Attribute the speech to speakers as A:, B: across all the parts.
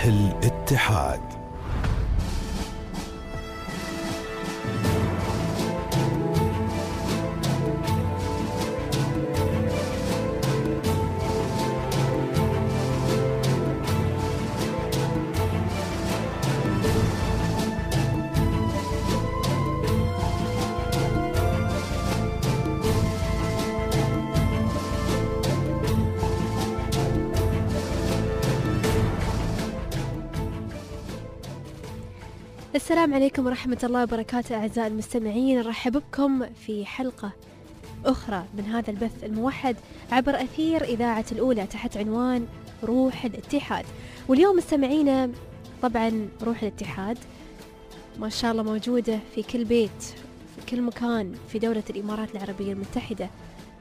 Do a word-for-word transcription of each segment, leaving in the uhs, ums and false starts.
A: الاتحاد.
B: السلام عليكم ورحمة الله وبركاته أعزائي المستمعين، نرحب بكم في حلقة أخرى من هذا البث الموحد عبر أثير إذاعة الأولى تحت عنوان روح الاتحاد. واليوم مستمعينا طبعا روح الاتحاد ما شاء الله موجودة في كل بيت في كل مكان في دولة الإمارات العربية المتحدة،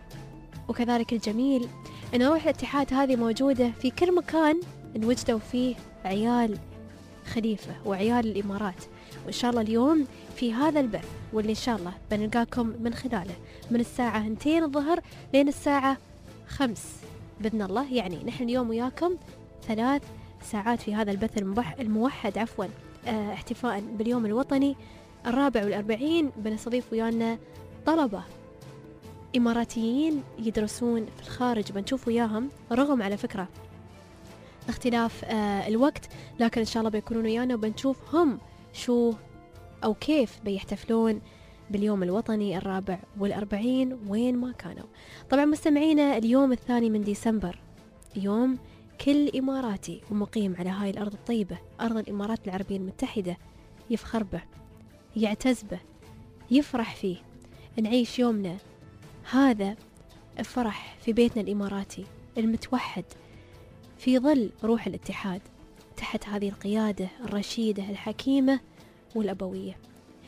B: وكذلك الجميل أن روح الاتحاد هذه موجودة في كل مكان نوجدوا فيه عيال خليفة وعيال الإمارات. وإن شاء الله اليوم في هذا البث واللي إن شاء الله بنلقاكم من خلاله من الساعة اثنتين الظهر لين الساعة خمس بإذن الله، يعني نحن اليوم وياكم ثلاث ساعات في هذا البث الموحد عفوا اه احتفاء باليوم الوطني الرابع والأربعين. بنستضيف ويانا طلبة إماراتيين يدرسون في الخارج، بنشوف وياهم رغم على فكرة اختلاف آه الوقت، لكن إن شاء الله بيكونون ويانا وبنشوف هم شو أو كيف بيحتفلون باليوم الوطني الرابع والأربعين وين ما كانوا. طبعا مستمعينا اليوم الثاني من ديسمبر يوم كل إماراتي ومقيم على هاي الأرض الطيبة أرض الإمارات العربية المتحدة يفخر به، يعتز به، يفرح فيه. نعيش يومنا هذا الفرح في بيتنا الإماراتي المتوحد في ظل روح الاتحاد تحت هذه القيادة الرشيدة الحكيمة والأبوية.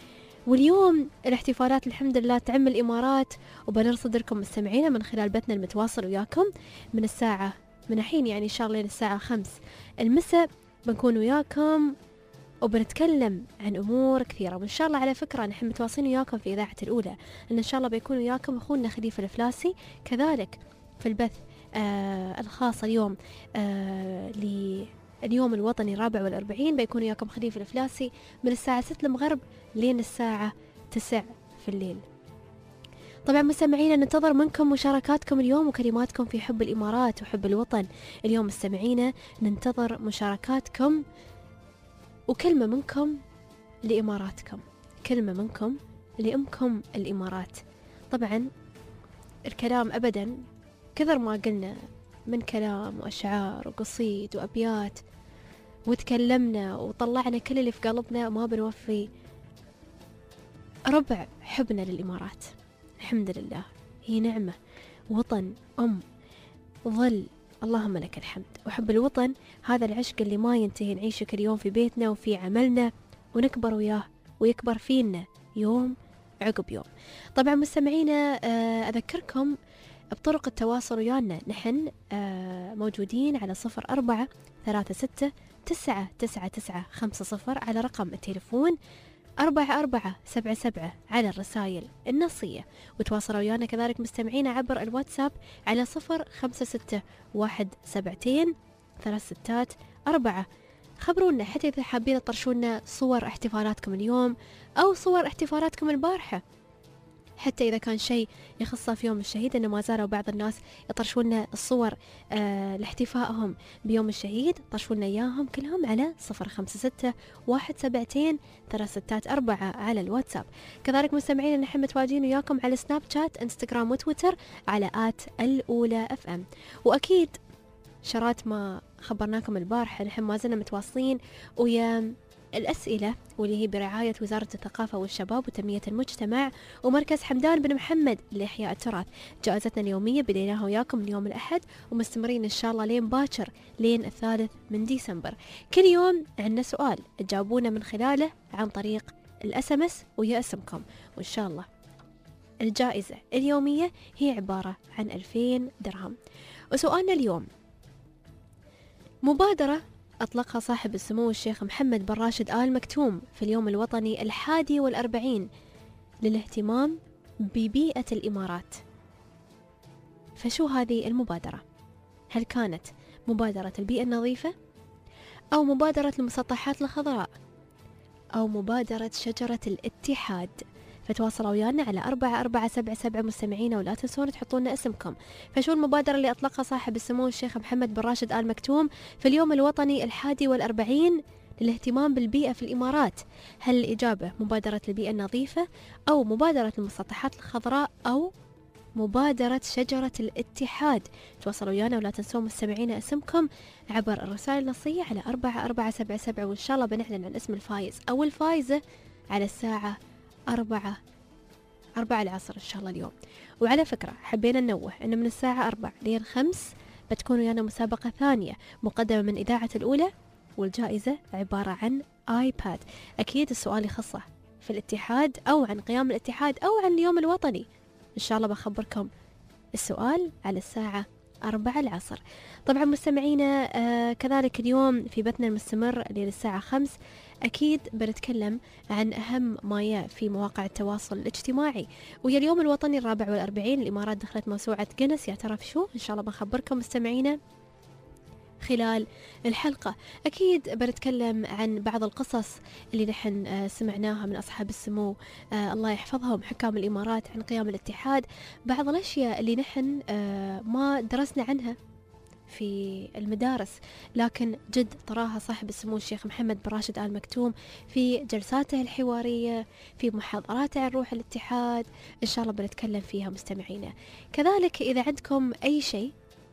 B: واليوم الاحتفالات الحمد لله تعم الإمارات، وبنرصد لكم مستمعينا من خلال بثنا المتواصل وياكم من الساعة من الحين يعني إن شاء الله للساعة خمس المساء بنكون وياكم وبنتكلم عن أمور كثيرة. وإن شاء الله على فكرة نحن متواصلين وياكم في إذاعة الأولى، لأن إن شاء الله بيكون وياكم أخونا خليفة الفلاسي كذلك في البث آه الخاص اليوم آه لليوم الوطني الرابع والأربعين. بيكون وياكم خليفة الفلاسي من الساعة ستة المغرب لين الساعة تسعة في الليل. طبعا مستمعينا ننتظر منكم مشاركاتكم اليوم وكلماتكم في حب الإمارات وحب الوطن. اليوم مستمعينا ننتظر مشاركاتكم وكلمة منكم لإماراتكم، كلمة منكم لأمكم الإمارات. طبعا الكلام أبدا كثر ما قلنا من كلام وأشعار وقصيد وأبيات وتكلمنا وطلعنا كل اللي في قلبنا ما بنوفي ربع حبنا للإمارات. الحمد لله هي نعمة، وطن أم ظل، اللهم لك الحمد. وحب الوطن هذا العشق اللي ما ينتهي، نعيشه كل يوم في بيتنا وفي عملنا ونكبر وياه ويكبر فينا يوم عقب يوم. طبعا مستمعينا أذكركم بطرق التواصل ويانا، نحن موجودين على صفر أربعة ثلاثة ستة تسعة تسعة تسعة خمسة صفر على رقم التليفون أربعة أربعة سبعة سبعة على الرسائل النصية، وتواصلوا ويانا كذلك مستمعين عبر الواتساب على صفر خمسة ستة واحد سبعتين ثلاث ستات أربعة. خبرونا حتى إذا حابين تطرشونا صور احتفالاتكم اليوم أو صور احتفالاتكم البارحة، حتى إذا كان شيء يخص في يوم الشهيد، أنه ما زالوا بعض الناس يطرشون الصور آه لاحتفائهم بيوم الشهيد، طرشونا إياهم كلهم على صفر خمسة ستة واحد سبعتين ثلاث ستات أربعة على الواتساب. كذلك مستمعين نحن متواجدين وياكم على سناب شات انستغرام وتويتر على آت الأولى أف أم. وأكيد شرات ما خبرناكم البارحة نحن ما زلنا متواصلين ويا الأسئلة واللي هي برعاية وزارة الثقافة والشباب وتنمية المجتمع ومركز حمدان بن محمد لإحياء التراث. جائزتنا اليومية بديناها وياكم اليوم الأحد ومستمرين إن شاء الله لين باكر لين الثالث من ديسمبر. كل يوم عندنا سؤال تجاوبونا من خلاله عن طريق الأس أم أس ويا اسمكم، وإن شاء الله الجائزة اليومية هي عبارة عن ألفين درهم. وسؤالنا اليوم مبادرة أطلقها صاحب السمو الشيخ محمد بن راشد آل مكتوم في اليوم الوطني الحادي والأربعين للاهتمام ببيئة الإمارات. فشو هذه المبادرة؟ هل كانت مبادرة البيئة النظيفة أو مبادرة المسطحات الخضراء، أو مبادرة شجرة الاتحاد؟ فتواصلوا ويانا على أربعة أربعة سبعة سبعة مستمعين، ولا تنسون تحطون اسمكم. فشو المبادرة اللي أطلقها صاحب السمو الشيخ محمد بن راشد آل مكتوم في اليوم الوطني الحادي والأربعين للاهتمام بالبيئة في الإمارات؟ هل الإجابة مبادرة البيئة النظيفة، أو مبادرة المسطحات الخضراء، أو مبادرة شجرة الاتحاد؟ تواصلوا ويانا ولا تنسون مستمعين اسمكم عبر الرسائل النصية على أربعة أربعة سبعة سبعة، وإن شاء الله بنعلن عن اسم الفايز أو الفايزة على الساعة أربعة أربعة العصر إن شاء الله اليوم. وعلى فكرة حبينا ننوه إنه من الساعة أربعة لين خمس بتكون ويانا مسابقة ثانية مقدمة من إذاعة الأولى، والجائزة عبارة عن آيباد. أكيد السؤال يخصه في الاتحاد أو عن قيام الاتحاد أو عن اليوم الوطني. إن شاء الله بخبركم السؤال على الساعة أربعة العصر. طبعا مستمعينا آه كذلك اليوم في بثنا المستمر اللي للساعة خمس أكيد بنتكلم عن أهم ما يا في مواقع التواصل الاجتماعي، ويا اليوم الوطني الرابع والأربعين الإمارات دخلت موسوعة جينيس. يا ترى في شو؟ إن شاء الله بخبركم مستمعينا خلال الحلقة. أكيد بنتكلم عن بعض القصص اللي نحن آه سمعناها من أصحاب السمو آه الله يحفظهم حكام الإمارات عن قيام الاتحاد، بعض الأشياء اللي نحن آه ما درسنا عنها في المدارس لكن جد طراها صاحب السمو الشيخ محمد بن راشد آل مكتوم في جلساته الحوارية، في محاضراته عن روح الاتحاد. إن شاء الله بنتكلم فيها مستمعينا. كذلك إذا عندكم أي شيء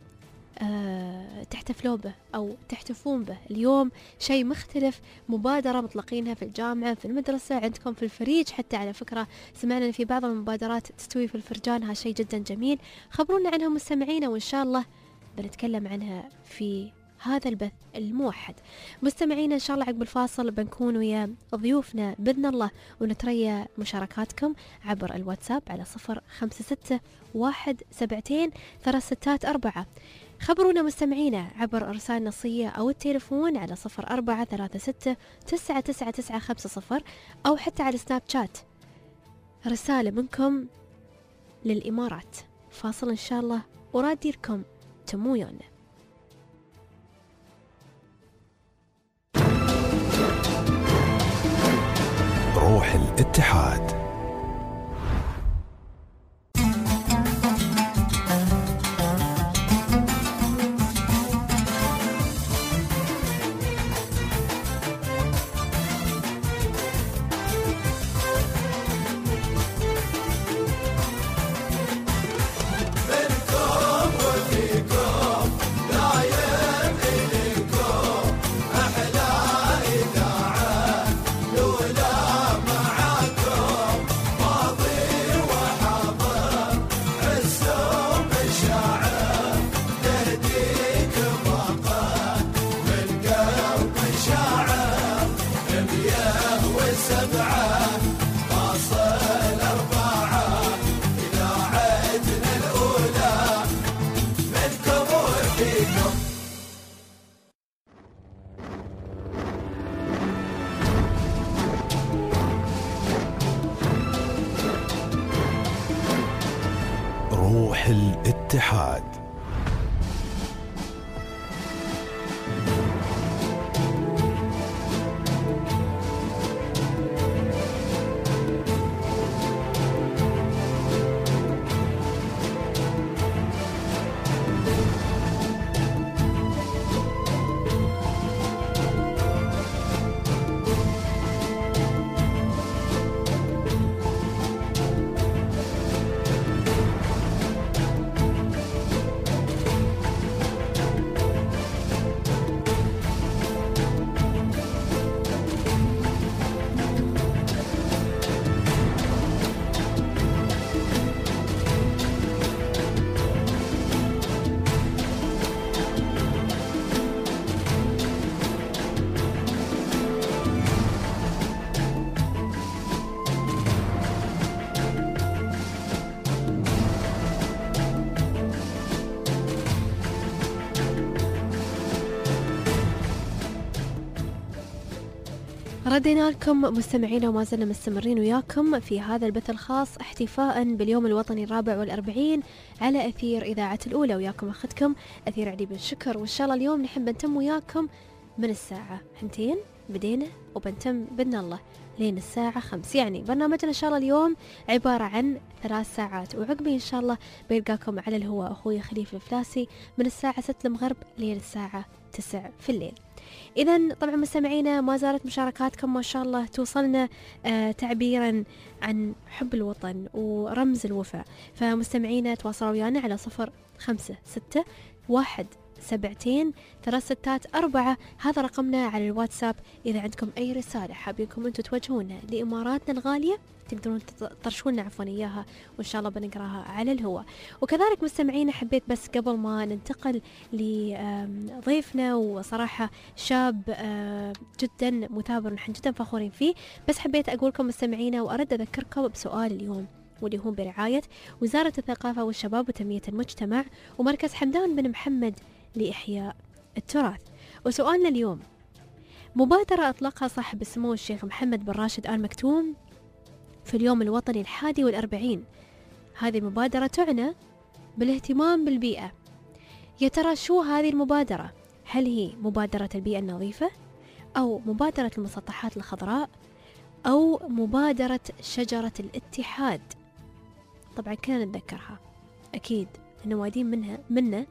B: أه تحتفلوا به أو تحتفون به اليوم، شيء مختلف، مبادرة مطلقينها في الجامعة، في المدرسة، عندكم في الفريج حتى، على فكرة سمعنا في بعض المبادرات تستوي في الفرجان، ها شيء جدا جميل، خبرونا عنها مستمعينا وإن شاء الله بنتكلم عنها في هذا البث الموحد. مستمعينا إن شاء الله عقب الفاصل بنكون ويا ضيوفنا بإذن الله ونتريا مشاركاتكم عبر الواتساب على صفر خمسة ستة واحد سبعتين ثلاث ستات أربعة. خبرونا مستمعينا عبر الرسائل النصية أو التليفون على صفر أربعة ثلاثة ستة تسعة تسعة تسعة خمسة صفر، أو حتى على سناب شات. رسالة منكم للإمارات. فاصل إن شاء الله وراديركم تمو يونا.
A: روح الاتحاد. روح الاتحاد.
B: ردينا لكم مستمعينا وما زلنا مستمرين وياكم في هذا البث الخاص احتفاء باليوم الوطني الرابع والأربعين على أثير إذاعة الأولى. وياكم أخذكم أثير علي بن شكر، وإن شاء الله اليوم نحن بنتم وياكم من الساعة اثنتين بدينا وبنتم بإذن الله لين الساعة خمس. يعني برنامجنا إن شاء الله اليوم عبارة عن ثلاث ساعات، وعقبي إن شاء الله بيلقاكم على الهواء أخوي خليفة الفلاسي من الساعة ستة المغرب لين الساعة تسعة في الليل. إذا طبعا مستمعينا ما زالت مشاركاتكم ما شاء الله توصلنا آه تعبيرا عن حب الوطن ورمز الوفاء، فمستمعينا تواصلوا ويانا على صفر خمسة ستة واحد سبعتين ثلاث ستات أربعة، هذا رقمنا على الواتساب. إذا عندكم أي رسالة حابينكم أنتم توجهونها لإماراتنا الغالية تقدرون تطرشونا عفوا إياها، وإن شاء الله بنقراها على الهواء. وكذلك مستمعينا حبيت بس قبل ما ننتقل لضيفنا، وصراحة شاب جدا مثابر ونحن جدا فخورين فيه، بس حبيت أقول لكم مستمعينا وأرد أذكركم بسؤال اليوم، واللي هو برعاية وزارة الثقافة والشباب وتنمية المجتمع ومركز حمدان بن محمد لإحياء التراث. وسؤالنا اليوم: مبادرة أطلقها صاحب السمو الشيخ محمد بن راشد آل مكتوم في اليوم الوطني الحادي والأربعين، هذه المبادرة تعنى بالاهتمام بالبيئة. يا ترى شو هذه المبادرة؟ هل هي مبادرة البيئة النظيفة، أو مبادرة المسطحات الخضراء، أو مبادرة شجرة الاتحاد؟ طبعا كنا نتذكرها أكيد أن وايدين منها منا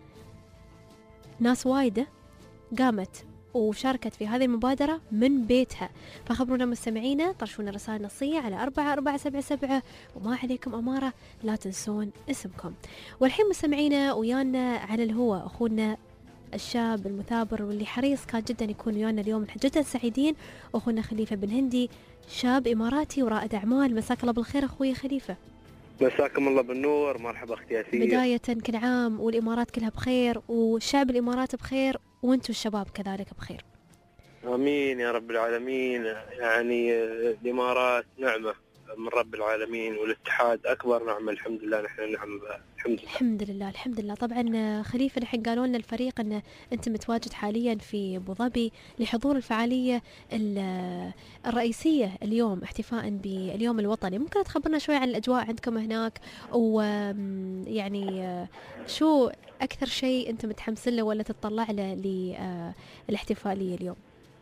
B: ناس وايدة قامت وشاركت في هذه المبادرة من بيتها. فخبرونا مستمعينا، طرشونا رسائل نصية على أربعة أربعة سبعة سبعة، وما عليكم أمارة لا تنسون اسمكم. والحين مستمعينا ويانا على الهواء أخونا الشاب المثابر واللي حريص كان جدا يكون ويانا اليوم، نحن جدا سعيدين، أخونا خليفة بن هندي، شاب إماراتي ورائد أعمال. مساك الله بالخير أخوي خليفة.
C: مساكم الله بالنور، مرحبا أختي أسية.
B: بداية كل عام والإمارات كلها بخير، والشعب الإمارات بخير، وانتم الشباب كذلك بخير.
C: آمين يا رب العالمين. يعني الإمارات نعمة من رب العالمين، والاتحاد أكبر نعمة الحمد لله، نحن نعم الحمد لله.
B: الحمد لله الحمد لله. طبعا خليفة نحن قالوا لنا الفريق أن أنت متواجد حاليا في أبو ظبي لحضور الفعالية الرئيسية اليوم احتفاء باليوم الوطني. ممكن تخبرنا شوي عن الأجواء عندكم هناك، ويعني شو أكثر شيء أنت متحمس له ولا تتطلع له للاحتفالية اليوم؟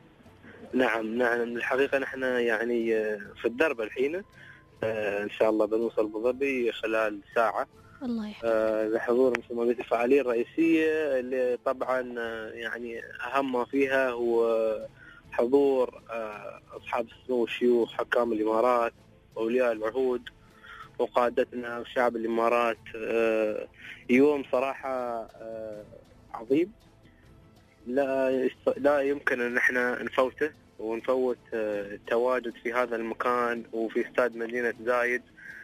C: نعم نعم الحقيقة نحن يعني في الدرب الحين، إن شاء الله بنوصل أبو ظبي خلال ساعة.
B: الله يحفظك.
C: آه لحضور مثل الفعالية الرئيسية اللي طبعا يعني أهم ما فيها هو حضور آه أصحاب السمو والشيوخ، حكام الإمارات وأولياء العهود وقادتنا وشعب الإمارات. آه يوم صراحة آه عظيم، لا لا يمكن أن احنا نفوته ونفوت التواجد في هذا المكان وفي استاد مدينة زايد،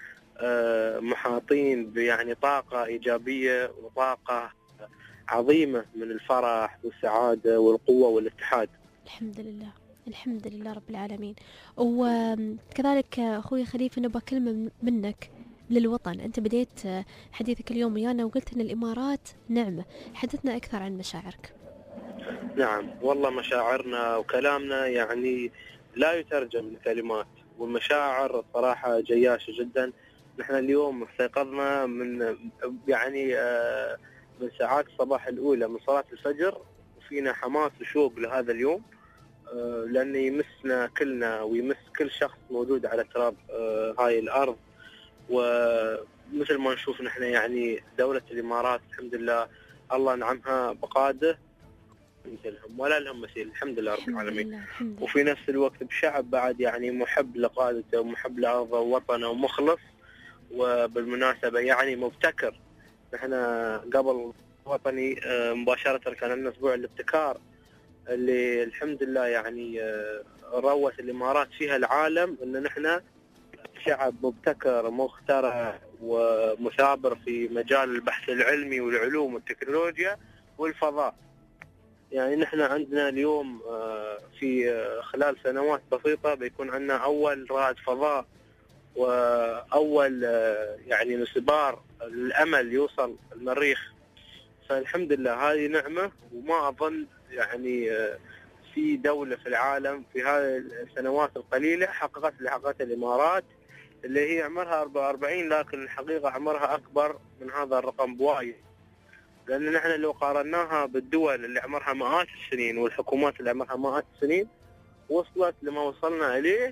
C: محاطين يعني طاقة إيجابية وطاقة عظيمة من الفرح والسعادة والقوة والاتحاد.
B: الحمد لله الحمد لله رب العالمين. وكذلك أخوي خليفة نبغى كلمة منك للوطن. أنت بديت حديثك اليوم ويانا وقلت أن الإمارات نعمة، حدثنا أكثر عن مشاعرك.
C: نعم والله مشاعرنا وكلامنا يعني لا يترجم لكلمات، والمشاعر صراحة جياشة جدا. نحن اليوم استيقظنا من يعني من ساعات الصباح الأولى من صلاة الفجر، وفينا حماس وشوق لهذا اليوم، لأن يمسنا كلنا ويمس كل شخص موجود على تراب هاي الأرض. ومثل ما نشوف نحن يعني دولة الإمارات الحمد لله الله نعمها بقادة مثلهم ولا لهم مثيل الحمد لله رب العالمين. وفي نفس الوقت بشعب بعد يعني محب لقادته ومحب لأرضه ووطنه ومخلص، وبالمناسبة يعني مبتكر. نحن قبل وطني مباشرة كان لنا أسبوع الابتكار اللي الحمد لله يعني روت الإمارات فيها العالم إن نحن شعب مبتكر مخترع ومثابر في مجال البحث العلمي والعلوم والتكنولوجيا والفضاء. يعني نحن عندنا اليوم في خلال سنوات بسيطة بيكون عندنا أول رائد فضاء وأول يعني مسبار الأمل يوصل المريخ. فالحمد لله هذه نعمة، وما أظن يعني في دولة في العالم في هذه السنوات القليلة حققت اللي حققتها الإمارات، اللي هي عمرها أربعة وأربعين، لكن الحقيقة عمرها أكبر من هذا الرقم بوايد. لأن نحن لو قارناها بالدول اللي عمرها مئات السنين والحكومات اللي عمرها مئات السنين وصلت لما وصلنا إليه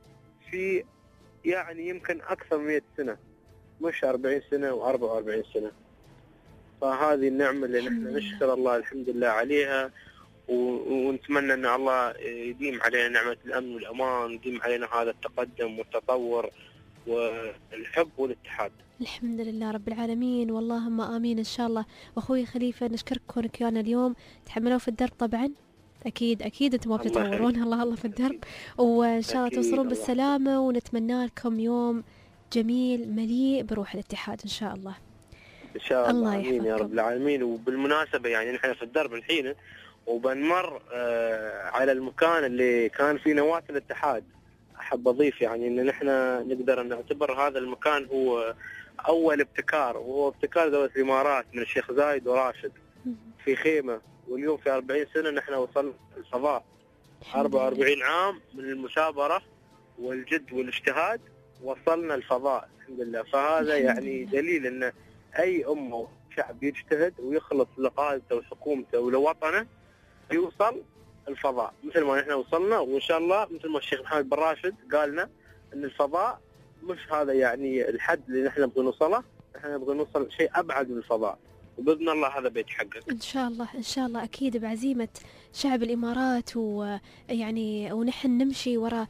C: في يعني يمكن أكثر من مئة سنة، مش أربعين سنة وأربعة وأربعين سنة. فهذه النعمة اللي نحن نشكر الله الحمد لله عليها، ونتمنى أن الله يديم علينا نعمة الأمن والأمان، ويديم علينا هذا التقدم والتطور والحب والاتحاد.
B: الحمد لله رب العالمين، واللهم آمين إن شاء الله. وأخوي خليفة نشكرك كونك ويانا اليوم، تحملوا في الدرب طبعا، أكيد أكيد أنتم ما بتتطورون، الله الله في الدرب، وإن شاء الله توصلون بالسلامة، ونتمنى لكم يوم جميل مليء بروح الاتحاد إن شاء الله.
C: إن شاء الله آمين يا رب العالمين. وبالمناسبة يعني نحن في الدرب الحين وبنمر آه على المكان اللي كان فيه نواة الاتحاد. أحب أضيف يعني إن نحن نقدر نعتبر هذا المكان هو أول ابتكار، وهو ابتكار دولة الإمارات من الشيخ زايد وراشد في خيمة. واليوم في أربعين سنة نحن وصلنا الفضاء، أربعة وأربعين عام من المثابرة والجد والاجتهاد وصلنا الفضاء الحمد لله. فهذا يعني دليل إن أي أمة وشعب يجتهد ويخلص لقائدته وحكومته ولوطنه يوصل الفضاء مثل ما نحن وصلنا. وإن شاء الله مثل ما الشيخ محمد بن راشد قالنا أن الفضاء مش هذا يعني الحد اللي نحن نبغى نوصله، نحن نبغى نوصل شيء أبعد من الفضاء، وبإذن الله هذا بيتحقق
B: إن شاء الله. إن شاء الله أكيد بعزيمة شعب الإمارات، ويعني ونحن نمشي وراء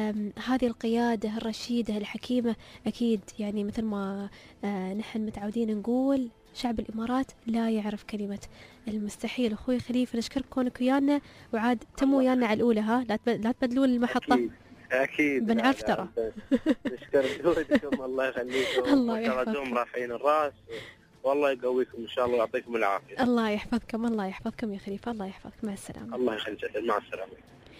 B: هذه القيادة الرشيدة الحكيمة. أكيد يعني مثل ما نحن متعودين نقول شعب الإمارات لا يعرف كلمة المستحيل. أخوي خليفة نشكرك كونك ويانا، وعاد تموا ويانا على الأولى، ها لا تبدلون المحطة.
C: أكيد أكيد
B: بنعرف ترى.
C: نشكر جهودكم الله يخليكم،
B: الله يحفظكم،
C: رافعين الراس، والله يقويكم إن شاء الله ويعطيكم العافية.
B: الله يحفظكم، الله يحفظكم يا خليفة، الله يحفظك، مع السلامة.
C: الله يخليك، مع السلامة.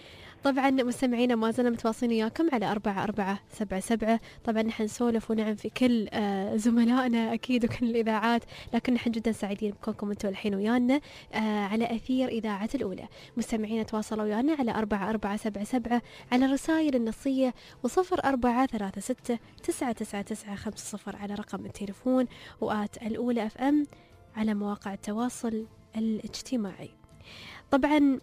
B: طبعا مستمعينا ما زلنا متواصلين وياكم على أربعة أربعة سبعة سبعة. طبعا نحن نسولف ونعم في كل آه زملائنا أكيد وكل الإذاعات، لكن نحن جدا سعيدين بكونكم أنتم الحين ويانا آه على أثير إذاعة الأولى. مستمعينا تواصلوا ويانا على أربعة أربعة سبعة سبعة على الرسائل النصية، وصفر أربعة ثلاثة ستة تسعة تسعة تسعة خمسة صفر على رقم التليفون، وآت الأولى أف أم على مواقع التواصل الاجتماعي. طبعا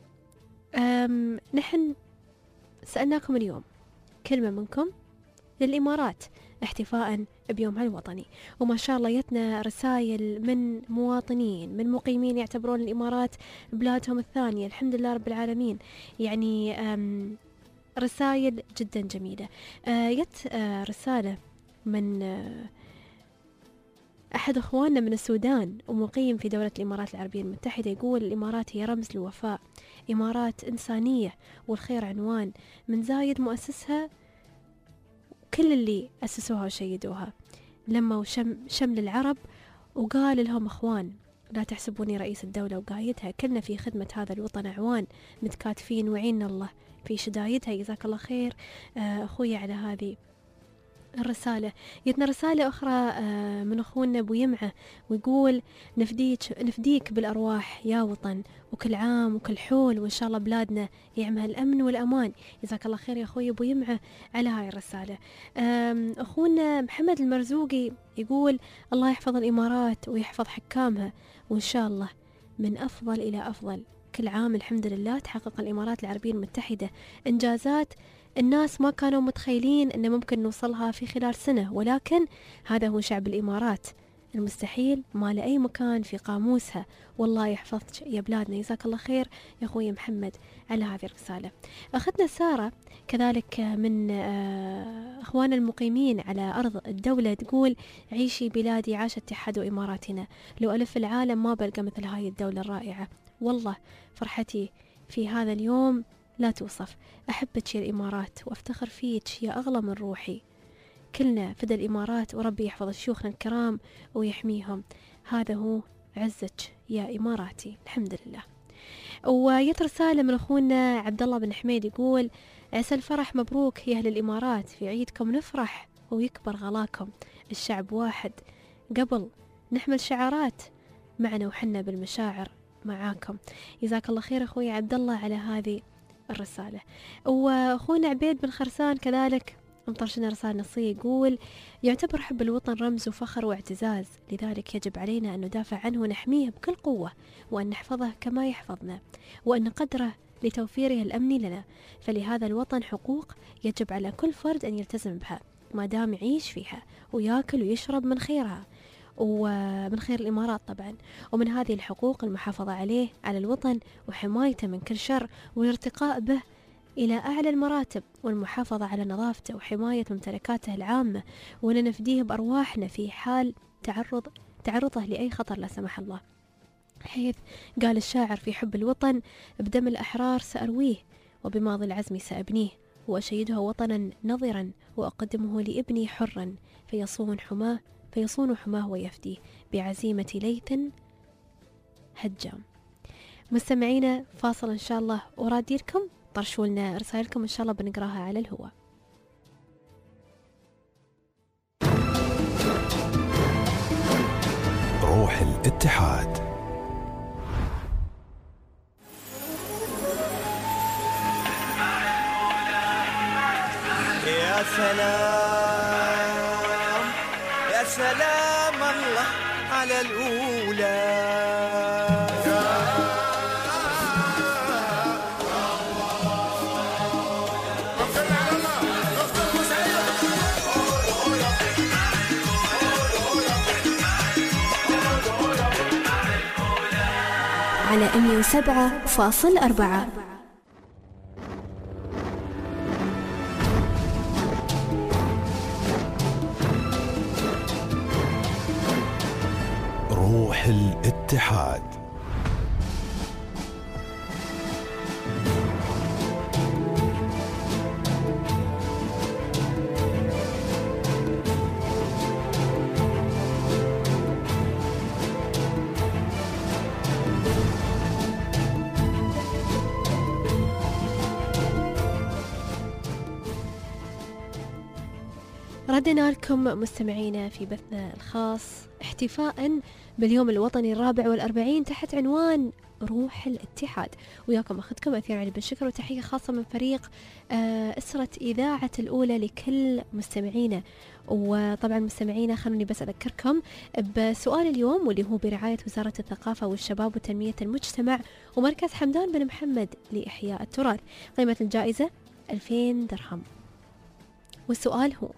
B: نحن سألناكم اليوم كلمة منكم للإمارات احتفاء بيومها الوطني، وما شاء الله يتنا رسائل من مواطنين من مقيمين يعتبرون الإمارات بلادهم الثانية، الحمد لله رب العالمين. يعني رسائل جدا جميلة. يت رسالة من أحد أخواننا من السودان ومقيم في دولة الإمارات العربية المتحدة، يقول الإمارات هي رمز الوفاء، إمارات إنسانية والخير عنوان، من زايد مؤسسها كل اللي أسسوها وشيدوها، لما وشم شمل العرب وقال لهم أخوان لا تحسبوني رئيس الدولة وقايدها، كلنا في خدمة هذا الوطن أعوان، متكاتفين وعين الله في شدايدها. جزاك الله خير أخوي على هذه الرسالة. جتنا رسالة أخرى من أخونا أبو يمعة، ويقول نفديك نفديك بالأرواح يا وطن، وكل عام وكل حول وإن شاء الله بلادنا يعمها الأمن والأمان. جزاك الله خير يا أخوي أبو يمعة على هاي الرسالة. أخونا محمد المرزوقي يقول الله يحفظ الإمارات ويحفظ حكامها، وإن شاء الله من أفضل إلى أفضل. كل عام الحمد لله تحقق الإمارات العربية المتحدة إنجازات الناس ما كانوا متخيلين أن ممكن نوصلها في خلال سنة، ولكن هذا هو شعب الإمارات، المستحيل ما لأي مكان في قاموسها. والله يحفظك يا بلادنا. جزاك الله خير يا أخوي محمد على هذه الرسالة. أخذنا سارة كذلك من أخوان المقيمين على أرض الدولة، تقول عيشي بلادي عاش اتحاد إماراتنا، لو ألف العالم ما بلقى مثل هاي الدولة الرائعة. والله فرحتي في هذا اليوم لا توصف، أحبك يا الإمارات وأفتخر فيك يا أغلى من روحي. كلنا فدى الإمارات، وربي يحفظ شيوخنا الكرام ويحميهم. هذا هو عزك يا إماراتي، الحمد لله. ويت رسالة من أخونا عبد الله بن حميد يقول عسى الفرح مبروك يا أهل الإمارات، في عيدكم نفرح ويكبر غلاكم، الشعب واحد قبل نحمل شعارات معنا وحنا بالمشاعر معاكم. جزاك الله خير أخوي عبد الله على هذه الرسالة. وأخونا عبيد بن خرسان كذلك مطرشنا رسالة نصية يقول: يعتبر حب الوطن رمز وفخر واعتزاز، لذلك يجب علينا أن ندافع عنه ونحميه بكل قوة، وأن نحفظه كما يحفظنا، وأن نقدره لتوفيره الأمن لنا. فلهذا الوطن حقوق يجب على كل فرد أن يلتزم بها ما دام يعيش فيها ويأكل ويشرب من خيرها ومن خير الإمارات طبعا. ومن هذه الحقوق المحافظة عليه، على الوطن، وحمايته من كل شر، والارتقاء به إلى أعلى المراتب، والمحافظة على نظافته وحماية ممتلكاته العامة، وأن نفديه بأرواحنا في حال تعرض تعرضه لأي خطر لا سمح الله. حيث قال الشاعر في حب الوطن: بدم الأحرار سأرويه، وبماضي العزم سأبنيه، وأشيده وطنا نظرا، وأقدمه لابني حرا، فيصون حماه فيصون حماه ويفديه، بعزيمة ليث هجام. مستمعينا، فاصل إن شاء الله وراديركم، طرشوا لنا رسائلكم إن شاء الله بنقراها على الهواء.
A: روح الاتحاد.
D: يا سلام يا سلام الله على الأولى،
B: على مية وسبعة فاصل أربعة.
A: روح الاتحاد.
B: ردنا لكم مستمعينا في بثنا الخاص احتفاء باليوم الوطني الرابع والأربعين تحت عنوان روح الاتحاد. وياكم أخذكم أثير علي بالشكر، وتحية خاصة من فريق أسرة إذاعة الأولى لكل مستمعينا. وطبعا مستمعينا، خلوني بس أذكركم بسؤال اليوم، واللي هو برعاية وزارة الثقافة والشباب وتنمية المجتمع ومركز حمدان بن محمد لإحياء التراث. قيمة الجائزة ألفين درهم. والسؤال هو: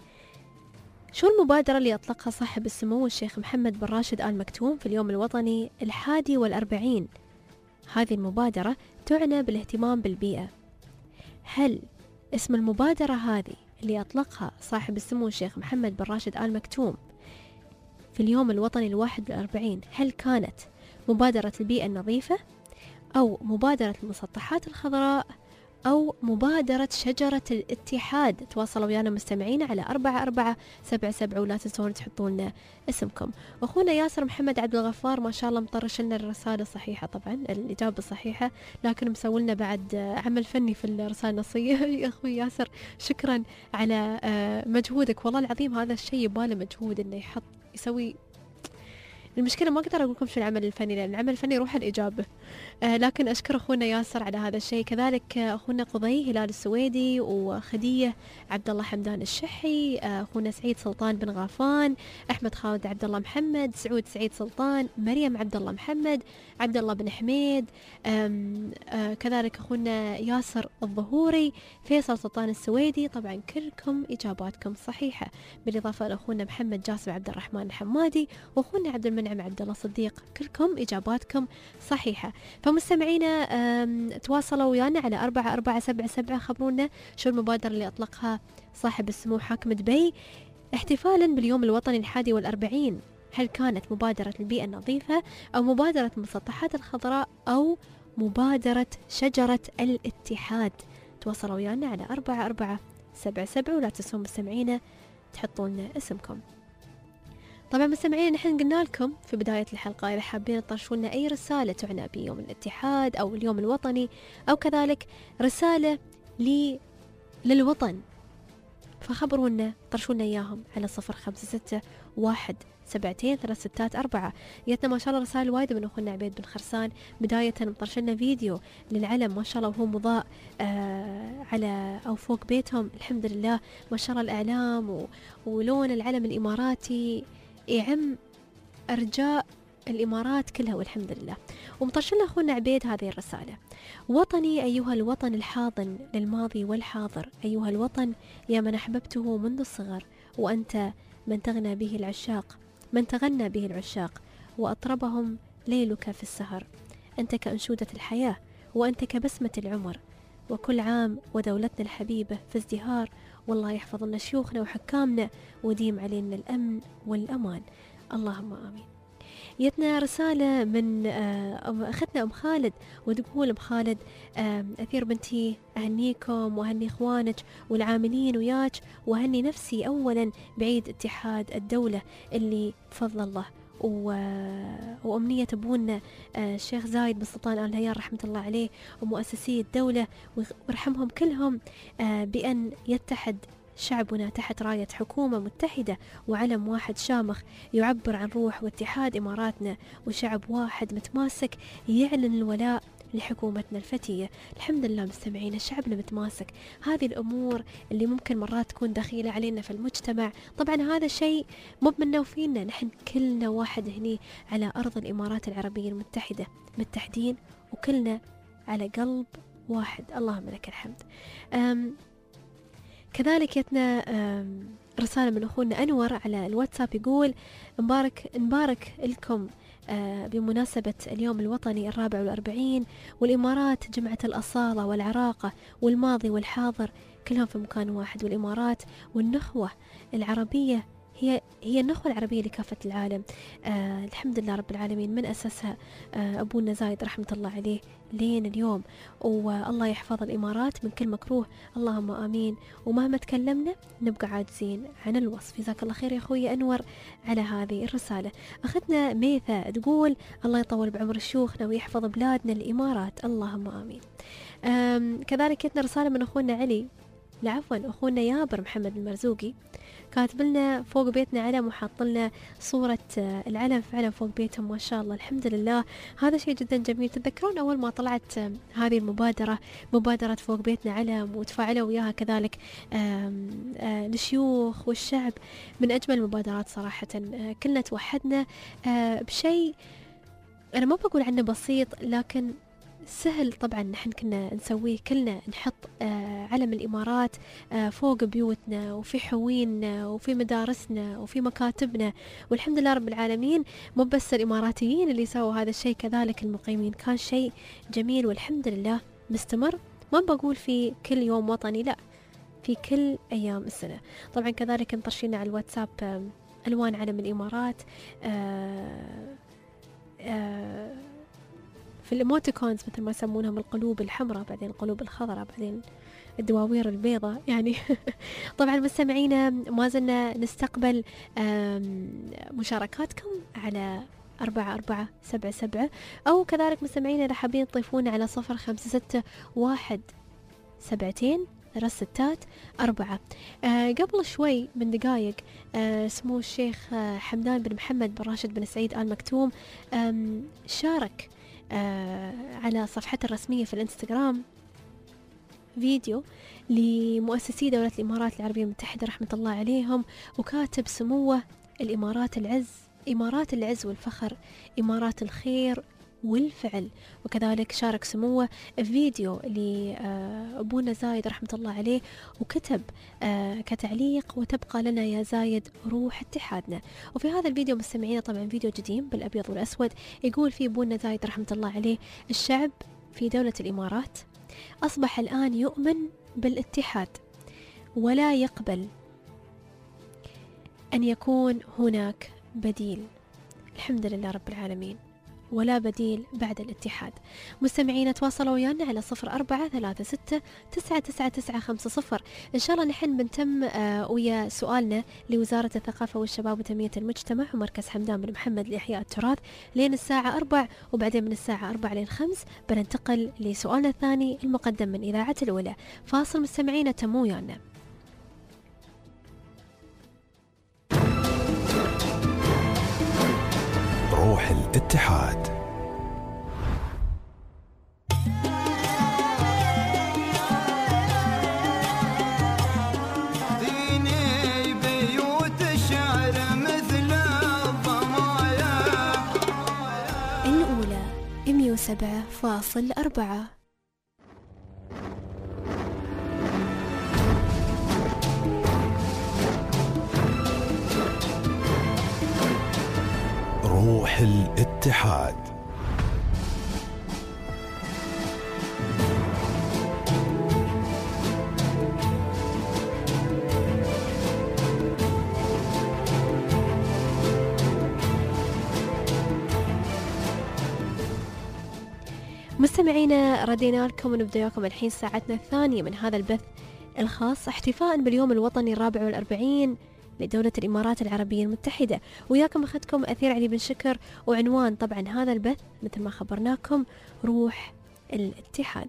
B: شو المبادرة اللي أطلقها صاحب السمو الشيخ محمد بن راشد آل مكتوم في اليوم الوطني الحادي والأربعين؟ هذه المبادرة تعنى بالاهتمام بالبيئة. هل اسم المبادرة هذه اللي أطلقها صاحب السمو الشيخ محمد بن راشد آل مكتوم في اليوم الوطني الواحد والأربعين، هل كانت مبادرة البيئة النظيفة، أو مبادرة المسطحات الخضراء، أو مبادرة شجرة الاتحاد؟ تواصلوا ويانا مستمعين على أربعة أربعة سبعة سبعة، ولا تنسون تحطوا لنا اسمكم. أخونا ياسر محمد عبد الغفار ما شاء الله مطرش لنا الرسالة الصحيحة، طبعا الإجابة الصحيحة، لكن مسوي لنا بعد عمل فني في الرسالة النصية. يا أخوي ياسر شكرا على مجهودك، والله العظيم هذا الشيء يباله مجهود إنه يحط يسوي. المشكلة ما أقدر أقول لكم شو العمل الفني، لأن العمل الفني روح الإجابة. آه لكن أشكر أخونا ياسر على هذا الشيء. كذلك أخونا قضي هلال السويدي، وخدية عبد الله حمدان الشحي، آه أخونا سعيد سلطان بن غافان، أحمد خالد عبد الله محمد، سعود سعيد سلطان، مريم عبد الله محمد، عبد الله بن حميد، آه كذلك أخونا ياسر الظهوري، فيصل سلطان السويدي. طبعا كلكم إجاباتكم صحيحة، بالإضافة لأخونا محمد جاسم عبد الرحمن الحمادي، وأخونا عبد المنعم عبد الله صديق. كلكم إجاباتكم صحيحة. فمستمعينا تواصلوا ويانا على أربعة أربعة سبعة سبعة، خبرونا شو المبادرة اللي أطلقها صاحب السمو حاكم دبي احتفالا باليوم الوطني الحادي والأربعين. هل كانت مبادرة البيئة النظيفة، أو مبادرة المسطحات الخضراء، أو مبادرة شجرة الاتحاد؟ تواصلوا ويانا على أربعة أربعة سبعة سبعة، ولا تنسون مستمعينا تحطوا لنا اسمكم. طبعا مستمعين، نحن قلنا لكم في بداية الحلقة إذا حابين تطرشوا لنا أي رسالة تعنى بيوم الاتحاد أو اليوم الوطني، أو كذلك رسالة لي للوطن فخبرونا طرشونا إياهم على صفر خمسة ستة واحد سبعتين ثلاث ستات أربعة. جتنا ما شاء الله رسائل وايدة من أخونا عبيد بن خرسان. بداية مطرشنا فيديو للعلم ما شاء الله وهو مضاء آه على أو فوق بيتهم، الحمد لله ما شاء الله الإعلام و... ولون العلم الإماراتي يعم أرجاء الإمارات كلها والحمد لله. ومطرشنا أخونا عبيد هذه الرسالة: وطني أيها الوطن الحاضن للماضي والحاضر، أيها الوطن يا من أحببته منذ الصغر، وأنت من تغنى به العشاق، من تغنى به العشاق وأطربهم ليلك في السهر، أنت كأنشودة الحياة وأنت كبسمة العمر، وكل عام ودولتنا الحبيبة في ازدهار، والله يحفظ لنا شيوخنا وحكامنا وديم علينا الأمن والأمان، اللهم آمين. جتنا رسالة من أختنا أم خالد وتقول: أم خالد أثير بنتي أهنيكم وأهني إخوانك والعاملين وياك وأهني نفسي أولا بعيد اتحاد الدولة اللي بفضل الله، و... وأمنية أبونا الشيخ زايد بن سلطان آل نهيان رحمة الله عليه ومؤسسي الدولة ويرحمهم كلهم بأن يتحد شعبنا تحت راية حكومة متحدة وعلم واحد شامخ يعبر عن روح واتحاد إماراتنا، وشعب واحد متماسك يعلن الولاء لحكومتنا الفتية. الحمد لله مستمعين، شعبنا متماسك. هذه الأمور اللي ممكن مرات تكون دخيلة علينا في المجتمع، طبعا هذا شيء مو منا وفينا، نحن كلنا واحد هني على أرض الإمارات العربية المتحدة متحدين وكلنا على قلب واحد، اللهم لك الحمد. أم كذلك يتنا رسالة من أخونا أنور على الواتساب يقول: مبارك مبارك لكم بمناسبة اليوم الوطني الرابع والأربعين، والإمارات جمعة الأصالة والعراقة والماضي والحاضر كلهم في مكان واحد، والإمارات والنخوة العربية هي هي النخوة العربية لكافة العالم. آه الحمد لله رب العالمين، من أسسها آه أبونا زايد رحمة الله عليه لين اليوم، والله يحفظ الإمارات من كل مكروه، اللهم آمين. ومهما تكلمنا نبقى عاجزين عن الوصف. جزاك الله خير يا أخوي أنور على هذه الرسالة. أخذنا ميثا تقول: الله يطول بعمر شيوخنا ويحفظ بلادنا الإمارات، اللهم آمين. كذلك جتنا رسالة من أخونا علي لا عفوا أخونا يابر محمد المرزوقي، كاتب لنا: فوق بيتنا علم وحاط لنا صورة العلم فعلا فوق بيتهم ما شاء الله، الحمد لله. هذا شيء جدا جميل. تتذكرون أول ما طلعت هذه المبادرة، مبادرة فوق بيتنا علم، وتفاعلوا وياها كذلك الشيوخ والشعب، من أجمل المبادرات صراحة. كلنا توحدنا بشيء أنا ما بقول عنه بسيط، لكن سهل طبعا نحن كنا نسويه. كلنا نحط آه علم الإمارات آه فوق بيوتنا وفي حويننا وفي مدارسنا وفي مكاتبنا، والحمد لله رب العالمين. مو بس الإماراتيين اللي سووا هذا الشيء، كذلك المقيمين، كان شيء جميل والحمد لله مستمر. ما بقول في كل يوم وطني، لا، في كل أيام السنة. طبعا كذلك انطرشينا على الواتساب آه ألوان علم الإمارات آه آه في الإيموتيكونز مثل ما يسمونهم، القلوب الحمراء، بعدين القلوب الخضراء، بعدين الدواوير البيضاء يعني. طبعا مستمعينا ما زلنا نستقبل مشاركاتكم على أربعة أربعة سبعة سبعة، أو كذلك مستمعينا إذا حابين تضيفونا على صفر خمسة ستة واحد سبعتين ثلاث ستات أربعة. آه قبل شوي من دقايق آه سمو الشيخ آه حمدان بن محمد بن راشد بن سعيد آل مكتوم شارك آه على صفحته الرسمية في الانستغرام فيديو لمؤسسي دولة الإمارات العربية المتحدة رحمة الله عليهم، وكاتب سموه: الإمارات العز، إمارات العز والفخر، إمارات الخير والفعل. وكذلك شارك سموه فيديو لأبونا زايد رحمة الله عليه، وكتب آه كتعليق: وتبقى لنا يا زايد روح اتحادنا. وفي هذا الفيديو مستمعين طبعا فيديو قديم بالأبيض والأسود، يقول فيه أبونا زايد رحمة الله عليه: الشعب في دولة الإمارات أصبح الآن يؤمن بالاتحاد ولا يقبل أن يكون هناك بديل. الحمد لله رب العالمين، ولا بديل بعد الاتحاد. مستمعين تواصلوا ويانا على صفر أربعة ثلاثة ستة تسعة تسعة تسعة خمسة صفر. إن شاء الله نحن بنتم آه ويا سؤالنا لوزارة الثقافة والشباب وتنمية المجتمع ومركز حمدان بن محمد لإحياء التراث لين الساعة أربع، وبعدين من الساعة أربع لين خمس بننتقل لسؤالنا الثاني المقدم من إذاعة الأولى. فاصل مستمعين، تموا ويانا.
A: روح الاتحاد.
D: ديني بيوت الشعر مثل الضمايا.
B: الأولى مئة وسبعة فاصل أربعة.
A: روح الاتحاد.
B: مستمعينا، ردينا لكم ونبدأ وياكم الحين ساعتنا الثانية من هذا البث الخاص احتفاء باليوم الوطني الرابع والأربعين لدولة الإمارات العربية المتحدة. وياكم أخذكم أثير علي بن شكر، وعنوان طبعا هذا البث مثل ما خبرناكم روح الاتحاد.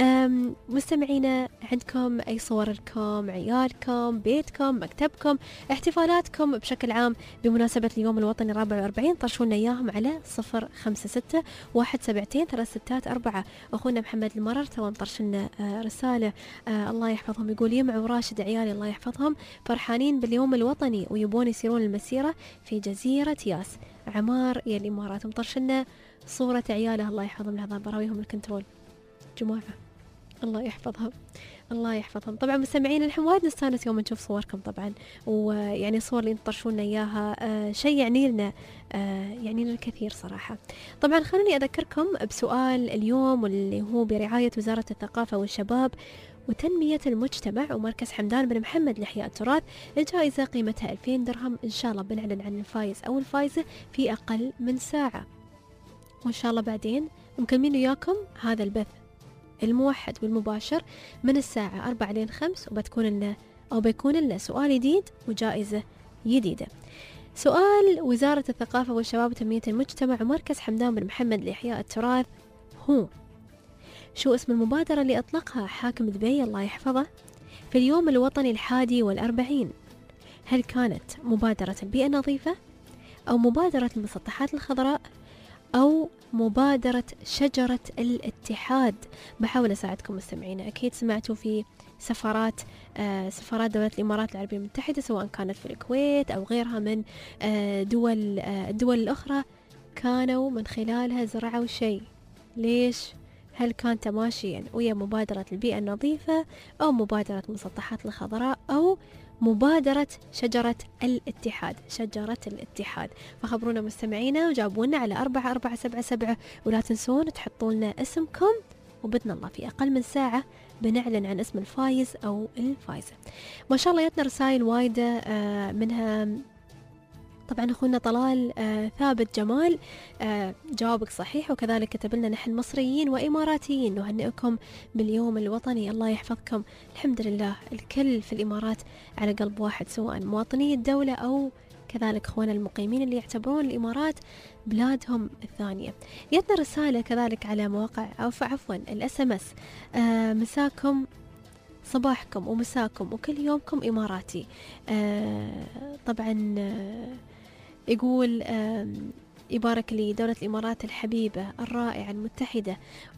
B: مستمعينا، عندكم أي صور لكم، عيالكم، بيتكم، مكتبكم، احتفالاتكم بشكل عام بمناسبة اليوم الوطني الرابع والأربعين، طرشوا لنا إياهم على صفر خمسة ستة واحد سبعتين ثلاث ستات أربعة. أخونا محمد المرر توم طرش لنا رسالة، آه الله يحفظهم، يقول يمع وراشد عيالي الله يحفظهم فرحانين باليوم الوطني ويبون يسيرون المسيرة في جزيرة ياس. عمار يا الإمارات مطرش لنا صورة عياله الله يحفظهم، لحظة براويهم الكنترول جماعة الله يحفظهم الله يحفظهم. طبعا مستمعين، نحن وايد نستانس يوم نشوف صوركم طبعا، ويعني صور اللي تطرشون لنا اياها آه شيء يعني لنا آه يعني لنا الكثير صراحة. طبعا خلوني اذكركم بسؤال اليوم، واللي هو برعاية وزارة الثقافة والشباب وتنمية المجتمع ومركز حمدان بن محمد لإحياء التراث. الجائزة قيمتها ألفين درهم، إن شاء الله بنعلن عن الفايز أو الفايزة في أقل من ساعة، وإن شاء الله بعدين مكملين وياكم هذا البث الموحد والمباشر من الساعة أربعة لين خمس، وبتكون لنا أو بيكون لنا سؤال جديد وجائزة جديدة. سؤال وزارة الثقافة والشباب وتنمية المجتمع ومركز حمدان بن محمد لإحياء التراث هو: شو اسم المبادرة اللي أطلقها حاكم دبي الله يحفظه في اليوم الوطني الحادي والأربعين؟ هل كانت مبادرة البيئة النظيفة، أو مبادرة المسطحات الخضراء، أو مبادرة شجرة الاتحاد؟ بحاول أساعدكم مستمعين. أكيد سمعتوا في سفارات آه سفارات دولة الإمارات العربية المتحدة، سواء كانت في الكويت أو غيرها من آه دول آه الدول الأخرى، كانوا من خلالها زرعوا شيء. ليش؟ هل كان تماشيا ويا مبادرة البيئة النظيفة، أو مبادرة المسطحات الخضراء، أو مبادرة شجرة الاتحاد شجرة الاتحاد؟ فخبرونا مستمعينا وجاوبونا على أربعة أربعة سبعة سبعة، ولا تنسون تحطوا لنا اسمكم، وبدنا الله في أقل من ساعة بنعلن عن اسم الفايز أو الفايزة. ما شاء الله جتنا رسائل وايدة، منها طبعا أخونا طلال آه ثابت جمال آه جوابك صحيح، وكذلك كتب لنا نحن مصريين وإماراتيين نهنئكم باليوم الوطني الله يحفظكم. الحمد لله الكل في الإمارات على قلب واحد، سواء مواطني الدولة أو كذلك أخوانا المقيمين اللي يعتبرون الإمارات بلادهم الثانية. جتنا رسالة كذلك على مواقع أو عفوا الأس ام اس، آه مساكم صباحكم ومساكم وكل يومكم إماراتي. آه طبعا آه يقول يبارك لي دولة الإمارات الحبيبة الرائعة المتحدة،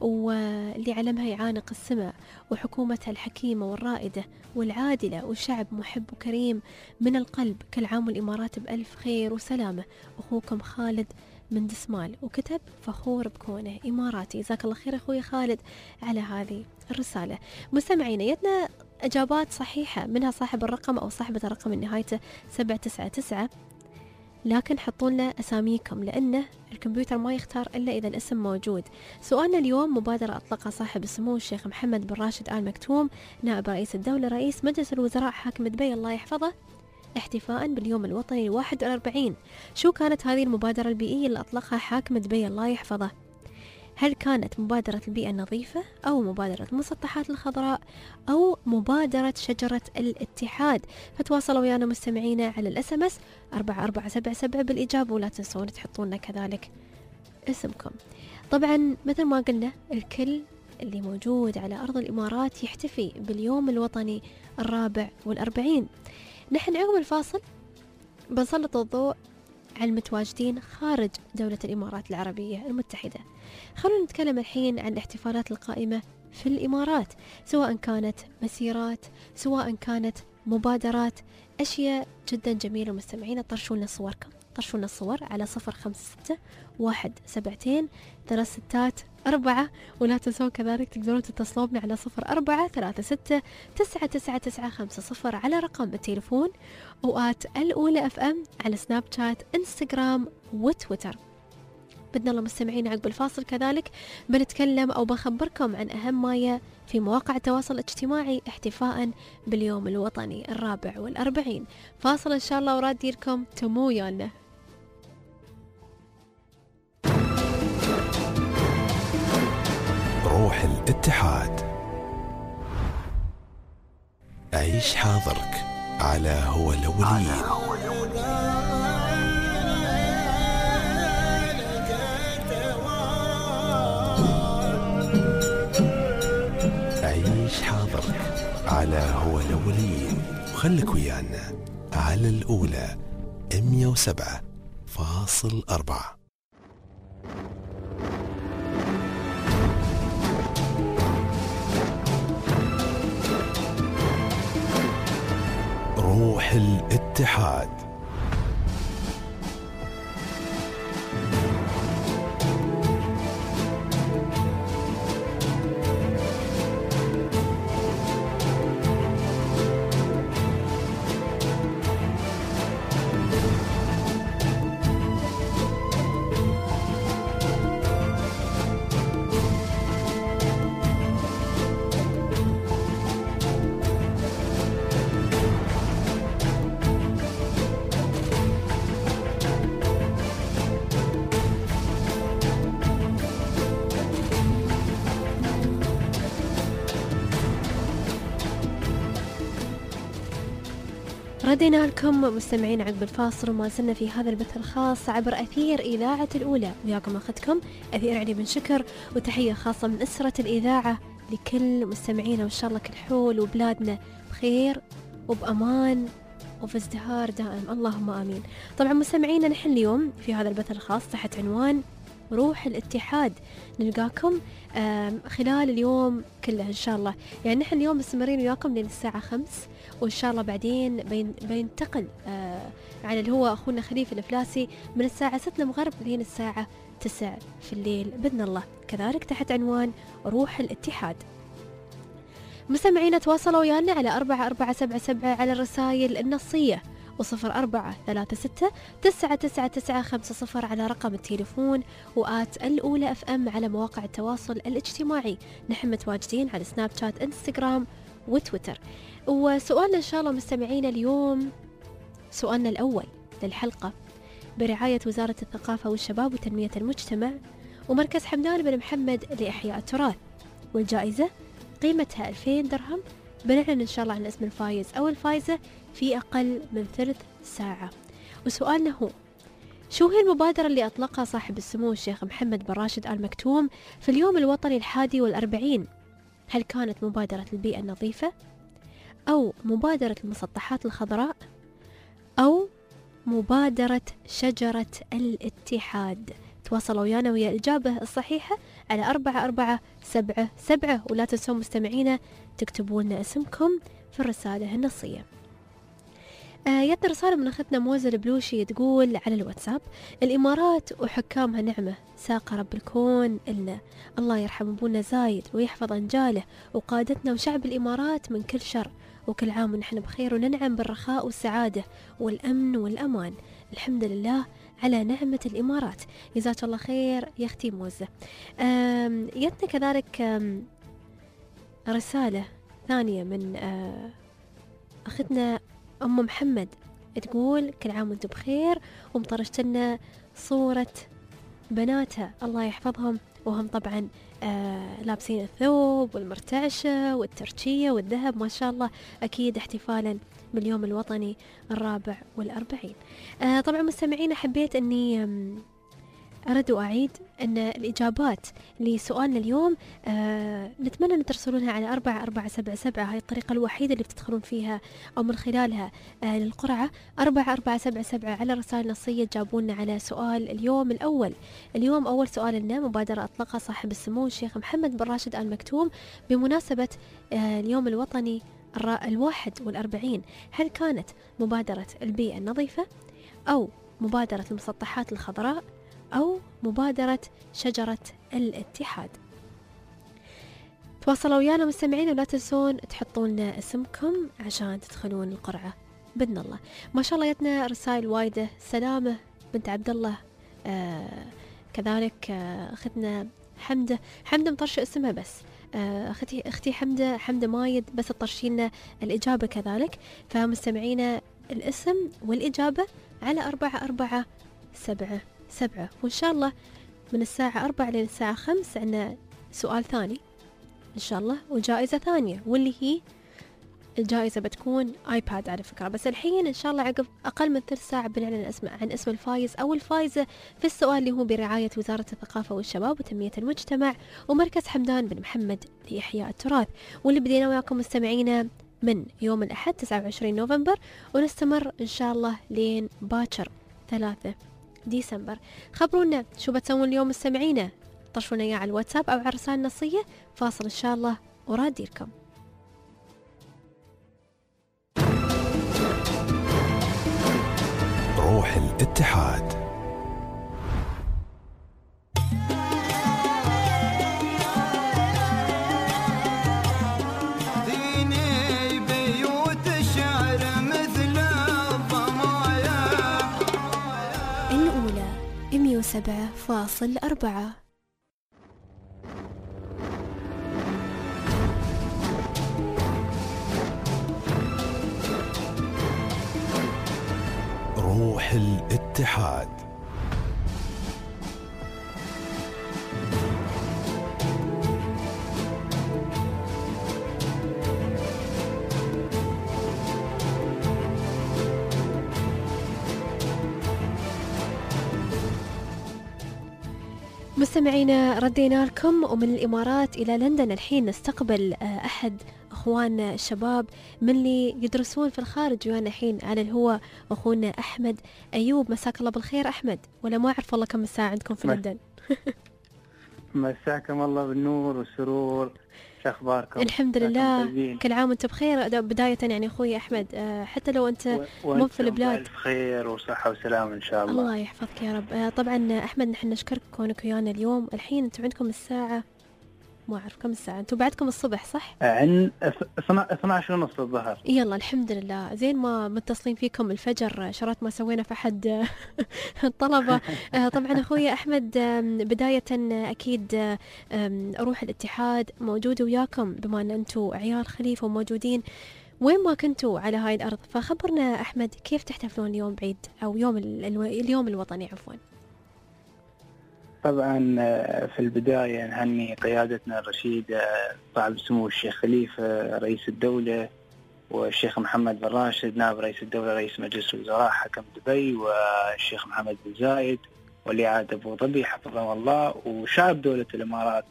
B: واللي علمها يعانق السماء، وحكومتها الحكيمة والرائدة والعادلة، وشعب محب وكريم من القلب. كل عام والإمارات بألف خير وسلامة. أخوكم خالد من دسمال، وكتب فخور بكونه إماراتي. جزاك الله خير أخوي خالد على هذه الرسالة. مستمعين، يدنا إجابات صحيحة، منها صاحب الرقم أو صاحبة الرقم نهايته سبعة تسعة تسعة، لكن حطوا لنا أساميكم لأنه الكمبيوتر ما يختار إلا إذا الاسم موجود. سؤالنا اليوم: مبادرة أطلقها صاحب السمو الشيخ محمد بن راشد آل مكتوم نائب رئيس الدولة رئيس مجلس الوزراء حاكم دبي الله يحفظه، احتفاء باليوم الوطني الواحد والأربعين. شو كانت هذه المبادرة البيئية اللي أطلقها حاكم دبي الله يحفظه؟ هل كانت مبادرة البيئة النظيفة، أو مبادرة المسطحات الخضراء، أو مبادرة شجرة الاتحاد؟ فتواصلوا ويانا مستمعينا على الاس ام اس أربعة أربعة سبعة سبعة بالإجابة، ولا تنسون تحطون كذلك اسمكم. طبعا مثل ما قلنا الكل اللي موجود على أرض الإمارات يحتفي باليوم الوطني الرابع والأربعين. نحن عقب الفاصل بنسلط الضوء على المتواجدين خارج دولة الإمارات العربية المتحدة. خلونا نتكلم الحين عن الاحتفالات القائمة في الإمارات، سواء كانت مسيرات سواء كانت مبادرات، أشياء جدا جميلة. مستمعين طرشوا لنا صوركم، طرشوا لنا الصور على صفر خمسة ستة واحد سبعتين ثلاث ستات أربعة، ولا تنسون كذلك تقدرون تتصلوا بنا على صفر أربعة ثلاثة ستة تسعة تسعة تسعة خمسة صفر على رقم التليفون، وآت الأولى أف أم على سناب شات إنستغرام وتويتر. بدنا الله مستمعين عقب الفاصل كذلك بنتكلم أو بخبركم عن أهم ما في مواقع التواصل الاجتماعي احتفاء باليوم الوطني الرابع والأربعين. فاصل إن شاء الله وراد لكم تمو يانا.
A: روح الاتحاد، عيش حاضرك على هو الأولين. عيش حاضرك على هو الأولين، وخلك ويانا على الأولى مية وسبعة فاصل أربعة. روح الاتحاد.
B: ردينا لكم مستمعين عقب الفاصل، وما زلنا في هذا البث الخاص عبر أثير إذاعة الأولى، وياكم أخذكم أثير علي بن شكر، وتحية خاصة من أسرة الإذاعة لكل مستمعينا، وإن شاء الله كل حول وبلادنا بخير وبأمان وفي ازدهار دائم، اللهم آمين. طبعا مستمعينا نحن اليوم في هذا البث الخاص تحت عنوان روح الاتحاد، نلقاكم خلال اليوم كله إن شاء الله. يعني نحن اليوم مستمرين وياكم لين الساعة خمس، وإن شاء الله بعدين بين بينتقل آه على اللي هو أخونا خليفة الفلاسي من الساعة ستة المغرب لين الساعة تسعة في الليل بإذن الله، كذلك تحت عنوان روح الاتحاد. مستمعين تواصلوا ويانا على أربعة أربعة سبعة سبعة على الرسائل النصية، وصفر أربعة ثلاثة ستة تسعة تسعة تسعة خمسة صفر على رقم التليفون، وآت الأولى أف أم على مواقع التواصل الاجتماعي. نحن متواجدين على سناب شات إنستغرام وتويتر. وسؤالنا إن شاء الله مستمعين اليوم، سؤالنا الأول للحلقة برعاية وزارة الثقافة والشباب وتنمية المجتمع ومركز حمدان بن محمد لإحياء التراث، والجائزة قيمتها ألفين درهم. بنعلن إن شاء الله عن اسم الفايز أو الفايزة في أقل من ثلث ساعة. وسؤالنا هو: شو هي المبادرة اللي أطلقها صاحب السمو الشيخ محمد بن راشد آل مكتوم في اليوم الوطني الحادي والأربعين؟ هل كانت مبادرة البيئة النظيفة، أو مبادرة المسطحات الخضراء، أو مبادرة شجرة الاتحاد؟ تواصلوا ويانا ويا الإجابة الصحيحة على أربعة أربعة سبعة سبعة، ولا تنسوا مستمعينا تكتبوا لنا اسمكم في الرسالة النصية. آه يدنا رسالة من أختنا موزة البلوشي تقول على الواتساب: الإمارات وحكامها نعمة ساق رب الكون إلنا، الله يرحم أبونا زايد ويحفظ أنجاله وقادتنا وشعب الإمارات من كل شر، وكل عام ونحن بخير وننعم بالرخاء والسعادة والأمن والأمان. الحمد لله على نعمة الإمارات. جزاك الله خير يا أختي موزة. يدنا كذلك رسالة ثانية من أختنا أم محمد تقول: كل عام وانتم بخير، ومطرشت لنا صورة بناتها الله يحفظهم، وهم طبعا آه لابسين الثوب والمرتعشة والترشية والذهب ما شاء الله، أكيد احتفالا باليوم الوطني الرابع والأربعين. آه طبعا مستمعين حبيت أني أرد وأعيد أن الإجابات لسؤالنا اليوم آه نتمنى أن ترسلونها على أربعة أربعة سبعة سبعة. هاي الطريقة الوحيدة اللي بتدخلون فيها أو من خلالها آه للقرعة. أربعة أربعة سبعة سبعة على رسائل نصية تجاوبونا على سؤال اليوم الأول. اليوم أول سؤال لنا مبادرة أطلقها صاحب السمو الشيخ محمد بن راشد آل مكتوم بمناسبة آه اليوم الوطني الواحد والأربعين. هل كانت مبادرة البيئة النظيفة أو مبادرة المسطحات الخضراء أو مبادرة شجرة الاتحاد؟ تواصلوا ويانا مستمعين ولا تنسون تحطون اسمكم عشان تدخلون القرعة بإذن الله. ما شاء الله جتنا رسائل وايدة. سلامة بنت عبد الله آه كذلك آه أختنا حمدة حمدة مطرش اسمها بس آه أختي أختي حمدة حمدة مايد بس تطرشينا الإجابة كذلك. فمستمعينا الاسم والإجابة على أربعة أربعة سبعة سبعة. وإن شاء الله من الساعة أربعة لين الساعة خمس عنا سؤال ثاني إن شاء الله وجائزة ثانية، واللي هي الجائزة بتكون آيباد على فكرة. بس الحين إن شاء الله عقب أقل من ثلث ساعة بنعلن اسم عن اسم الفايز أو الفايزة في السؤال اللي هو برعاية وزارة الثقافة والشباب وتنمية المجتمع ومركز حمدان بن محمد لإحياء التراث، واللي بدينا وياكم مستمعينا من يوم الأحد تسعة وعشرين نوفمبر ونستمر إن شاء الله لين باكر ثلاثة ديسمبر. خبرونا شو بتسوون اليوم مستمعينا، طرشونا إياه على الواتساب أو على الرسائل النصية. فاصل إن شاء الله وراديركم.
A: روح الاتحاد.
B: مية وسبعة فاصل أربعة.
A: روح الاتحاد.
B: مستمعينا ردينا لكم ومن الإمارات إلى لندن الحين نستقبل أحد أخواننا الشباب من اللي يدرسون في الخارج ويانا الحين على الهواء، أخونا أحمد أيوب. مساك الله بالخير أحمد، ولا ما أعرف والله كم الساعة عندكم في لندن.
E: مساكم الله بالنور والسرور، شو أخباركم؟
B: الحمد لله، كل عام وأنت بخير. بداية يعني أخوي أحمد حتى لو أنت مو في البلاد
E: ألف خير وصحة وسلامة إن شاء الله.
B: الله يحفظك يا رب. طبعا أحمد نحن نشكرك كونك ويانا اليوم. الحين أنتم عندكم الساعة ما أعرف كم الساعة، أنتم بعدكم الصبح صح؟
E: عن اثنا عشر ونص الظهر.
B: يلا الحمد لله، زين ما متصلين فيكم الفجر شرات ما سوينا في أحد الطلبة. طبعا أخوي أحمد بداية أكيد روح الاتحاد موجود وياكم بما أن أنتم عيال خليفة وموجودين وين ما كنتوا على هاي الأرض. فخبرنا أحمد كيف تحتفلون اليوم بعيد أو يوم اليوم الوطني عفوا.
E: طبعا في البداية نهني قيادتنا الرشيدة صاحب السمو الشيخ خليفة رئيس الدولة، والشيخ محمد بن راشد نائب رئيس الدولة رئيس مجلس الوزراء حكم دبي، والشيخ محمد بن زايد ولي عهد أبو ظبي حفظه الله، وشعب دولة الإمارات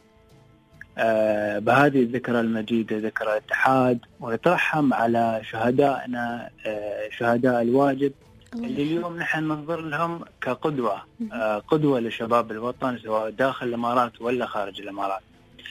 E: بهذه الذكرى المجيدة ذكرى الاتحاد، ونترحم على شهدائنا شهداء الواجب اللي اليوم نحن ننظر لهم كقدوة آه قدوة لشباب الوطن سواء داخل الإمارات ولا خارج الإمارات.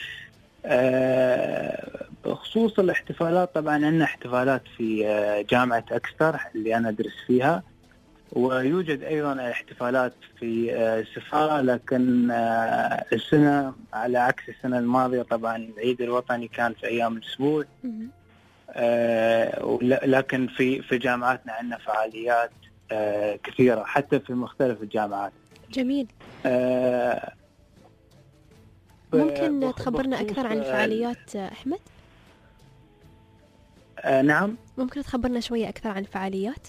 E: آه بخصوص الاحتفالات طبعا عندنا احتفالات في آه جامعة أكستر اللي أنا أدرس فيها، ويوجد أيضا احتفالات في آه السفارة، لكن آه السنة على عكس السنة الماضية طبعا العيد الوطني كان في أيام الأسبوع. آه لكن في في جامعاتنا عندنا فعاليات آه كثيرة حتى في مختلف الجامعات.
B: جميل.
E: آه
B: ممكن تخبرنا أكثر عن الفعاليات أحمد؟
E: آه نعم.
B: ممكن تخبرنا شوية أكثر عن الفعاليات؟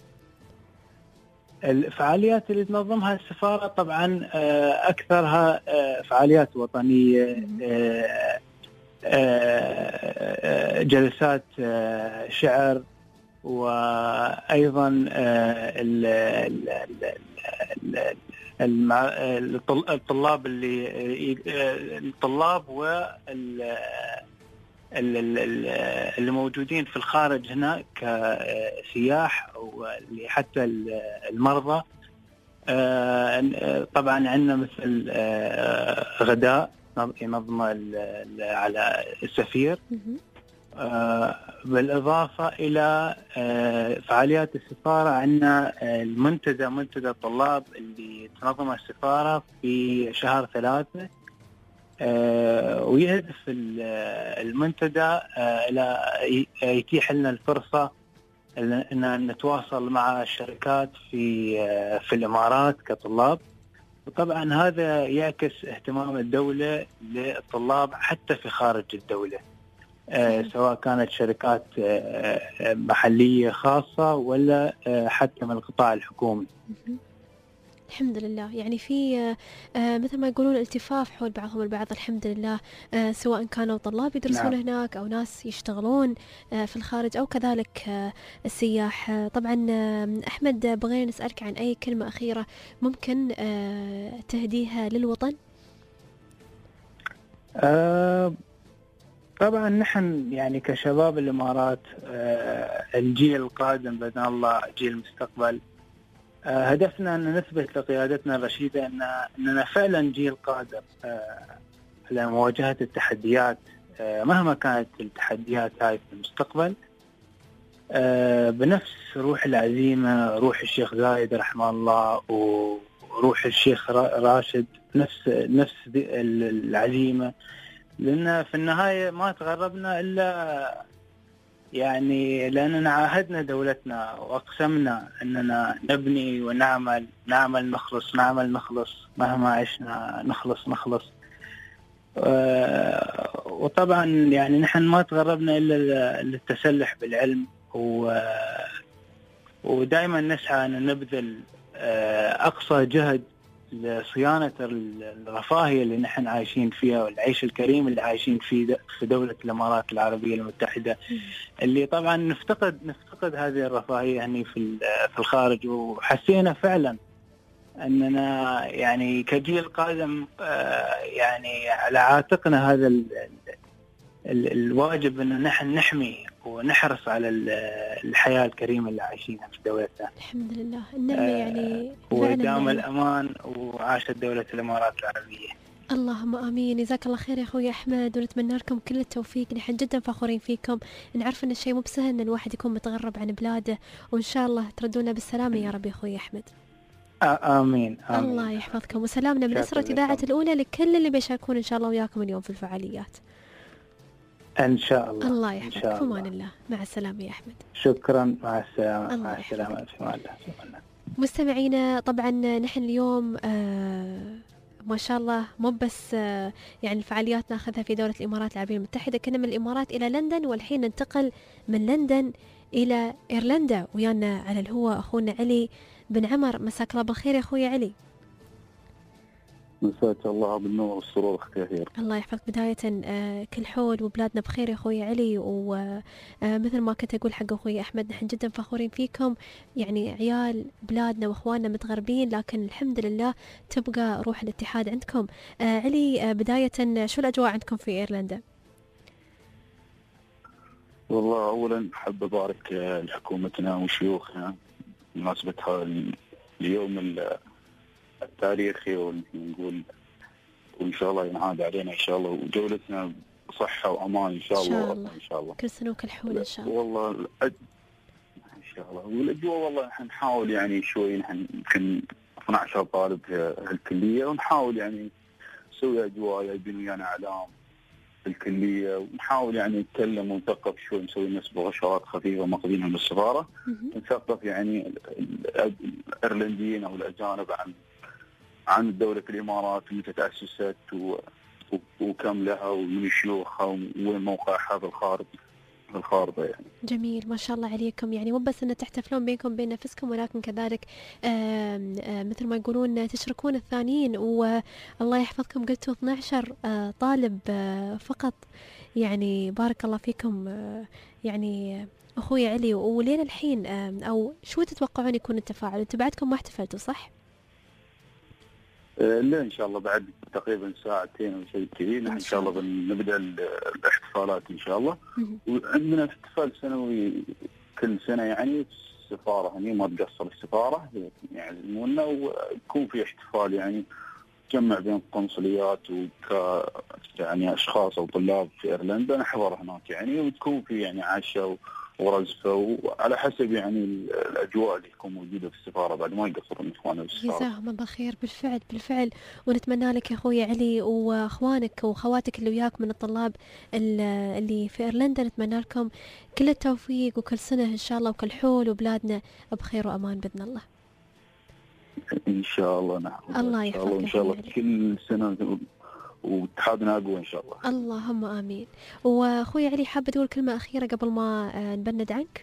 E: الفعاليات اللي تنظمها السفارة طبعا آه أكثرها آه فعاليات وطنية، آه آه جلسات آه شعر، وأيضا المع... الطل- الطلاب اللي الطلاب وال ال- ال- ال- اللي موجودين في الخارج هنا كسياح وحتى المرضى. آه، طبعا عندنا مثل آه، غداء ينظمه على السفير، آه، بالإضافة إلى آه، فعاليات السفارة. عندنا المنتدى منتدى الطلاب اللي تنظمه السفارة في شهر ثلاثة، آه، ويهدف المنتدى آه، إلى يتيح لنا الفرصة أن نتواصل مع الشركات في آه، في الإمارات كطلاب. وطبعا هذا يعكس اهتمام الدولة للطلاب حتى في خارج الدولة، آه، سواء كانت شركات آه، محلية خاصة ولا آه، حتى من القطاع الحكومي.
B: الحمد لله. يعني في آه مثل ما يقولون التفاف حول بعضهم البعض الحمد لله، آه سواء كانوا طلاب يدرسون نعم. هناك أو ناس يشتغلون آه في الخارج أو كذلك آه السياح. آه طبعا آه أحمد، بغينا نسألك عن أي كلمة أخيرة ممكن آه تهديها للوطن؟
E: آه طبعا نحن يعني كشباب الإمارات، آه الجيل القادم بإذن الله جيل المستقبل، هدفنا أن نثبت لقيادتنا الرشيدة أن أننا فعلا جيل قادر على مواجهة التحديات مهما كانت التحديات هاي في المستقبل، بنفس روح العزيمة، روح الشيخ زايد رحمه الله وروح الشيخ راشد، نفس نفس العزيمة. لأن في النهاية ما تغربنا إلا يعني لأننا عاهدنا دولتنا وأقسمنا أننا نبني ونعمل نعمل نخلص نعمل نخلص مهما عشنا نخلص نخلص. وطبعا يعني نحن ما تغربنا إلا للتسلح بالعلم، ودائما نسعى أن نبذل أقصى جهد لصيانة الرفاهية اللي نحن عايشين فيها والعيش الكريم اللي عايشين فيه في دولة الإمارات العربية المتحدة، اللي طبعا نفتقد نفتقد هذه الرفاهية يعني في في الخارج. وحسينا فعلا أننا يعني كجيل قادم يعني على عاتقنا هذا ال ال الواجب أن نحن نحمي ونحرص على الحياة الكريمة اللي عايشينها في دولتنا.
B: الحمد لله. النعمة يعني
E: ودام الأمان وعاشت دولة الإمارات العربية.
B: اللهم آمين. جزاك الله خير يا أخوي أحمد، ونتمنى لكم كل التوفيق. نحن جدا فخورين فيكم، نعرف أن الشيء مو بسهل أن الواحد يكون متغرب عن بلاده، وإن شاء الله تردونا بالسلامة يا رب يا أخوي أحمد.
E: آمين. آمين.
B: الله يحفظكم، وسلامنا من أسرة إذاعة الأولى لكل اللي بيشاركون إن شاء الله وياكم اليوم في الفعاليات.
E: إن شاء الله.
B: الله يحفظك. في أمان الله. مع السلامة يا أحمد.
E: شكرا. مع السلامة. مع السلامة. في أمان الله.
B: مستمعينا، طبعا نحن اليوم آه ما شاء الله مو بس آه يعني الفعاليات ناخذها في دولة الإمارات العربية المتحدة، كنا من الإمارات إلى لندن، والحين ننتقل من لندن إلى إيرلندا. ويانا على الهواء أخونا علي بن عمر. مساك الله بالخير يا أخوي علي.
F: مساك الله بالنور والسرور أختي هير.
B: الله يحفظك. بداية آه كل حول وبلادنا بخير يا أخوي علي، ومثل آه ما كنت أقول حق أخوي أحمد، نحن جدا فخورين فيكم. يعني عيال بلادنا وأخواننا متغربين، لكن الحمد لله تبقى روح الاتحاد عندكم. آه علي، آه بداية شو الأجواء عندكم في إيرلندا؟
F: والله أولا حب أبارك لحكومتنا وشيوخنا بمناسبة هذا اليوم التاريخي، ونقول وإن شاء الله ينعاد علينا إن شاء الله، وجولتنا بصحة وأمان إن شاء الله. إن شاء الله
B: كل سنة وكل حول إن شاء الله.
F: والله الأج... إن شاء الله. والأجواء والله نحن نحاول يعني شوي، نحن يمكن اثنا عشر طالب في الكلية، ونحاول يعني نسوي أجواء، جايبين ويانا إعلام في الكلية، ونحاول يعني نتكلم ونثقف شوي، نسوي نسبة غشاوات خفيفة ماخذينها من السفارة، نثقف يعني الإيرلنديين أو الأجانب عن عن دولة الإمارات متى تأسست وكم لها ومن شيوخها وين موقعها في الخارج في الخارطة يعني.
B: جميل، ما شاء الله عليكم. يعني مو بس أن تحتفلون بينكم بين نفسكم، ولكن كذلك آم آم مثل ما يقولون تشركون الثانيين. والله يحفظكم، قلتوا اثنا عشر آه طالب آه فقط. يعني بارك الله فيكم. آه يعني أخوي علي، ولين الحين آه أو شو تتوقعون يكون التفاعل؟ انتم بعدكم ما احتفلتوا صح؟
F: آه، لا ان شاء الله بعد تقريبا ساعتين او شيء كذي ان شاء الله بنبدا الاحتفالات ان شاء الله. وعندنا احتفال سنوي كل سنه يعني في السفاره، يعني ما تقصر السفاره يعزمونا ويكون في احتفال يعني تجمع بين القنصليات وك يعني اشخاص او طلاب في ايرلندا نحضر هناك يعني، وتكون في يعني عشاء ورزفه وعلى حسب يعني الاجواء اللي تكون موجوده في السفاره بعد ما يقصرون اخواننا بالسفاره.
B: جزاهم الله خير. بالفعل بالفعل، ونتمنى لك يا اخوي علي واخوانك واخواتك اللي وياك من الطلاب اللي في ايرلندا، نتمنى لكم كل التوفيق وكل سنه ان شاء الله وكل حول وبلادنا بخير وامان باذن الله.
F: ان شاء الله. نعم
B: الله يحفظك
F: ان شاء الله كل سنه واتحادنا اقوى ان شاء الله.
B: اللهم امين. واخوي علي حابه تقول كلمه اخيره قبل ما نبند عنك؟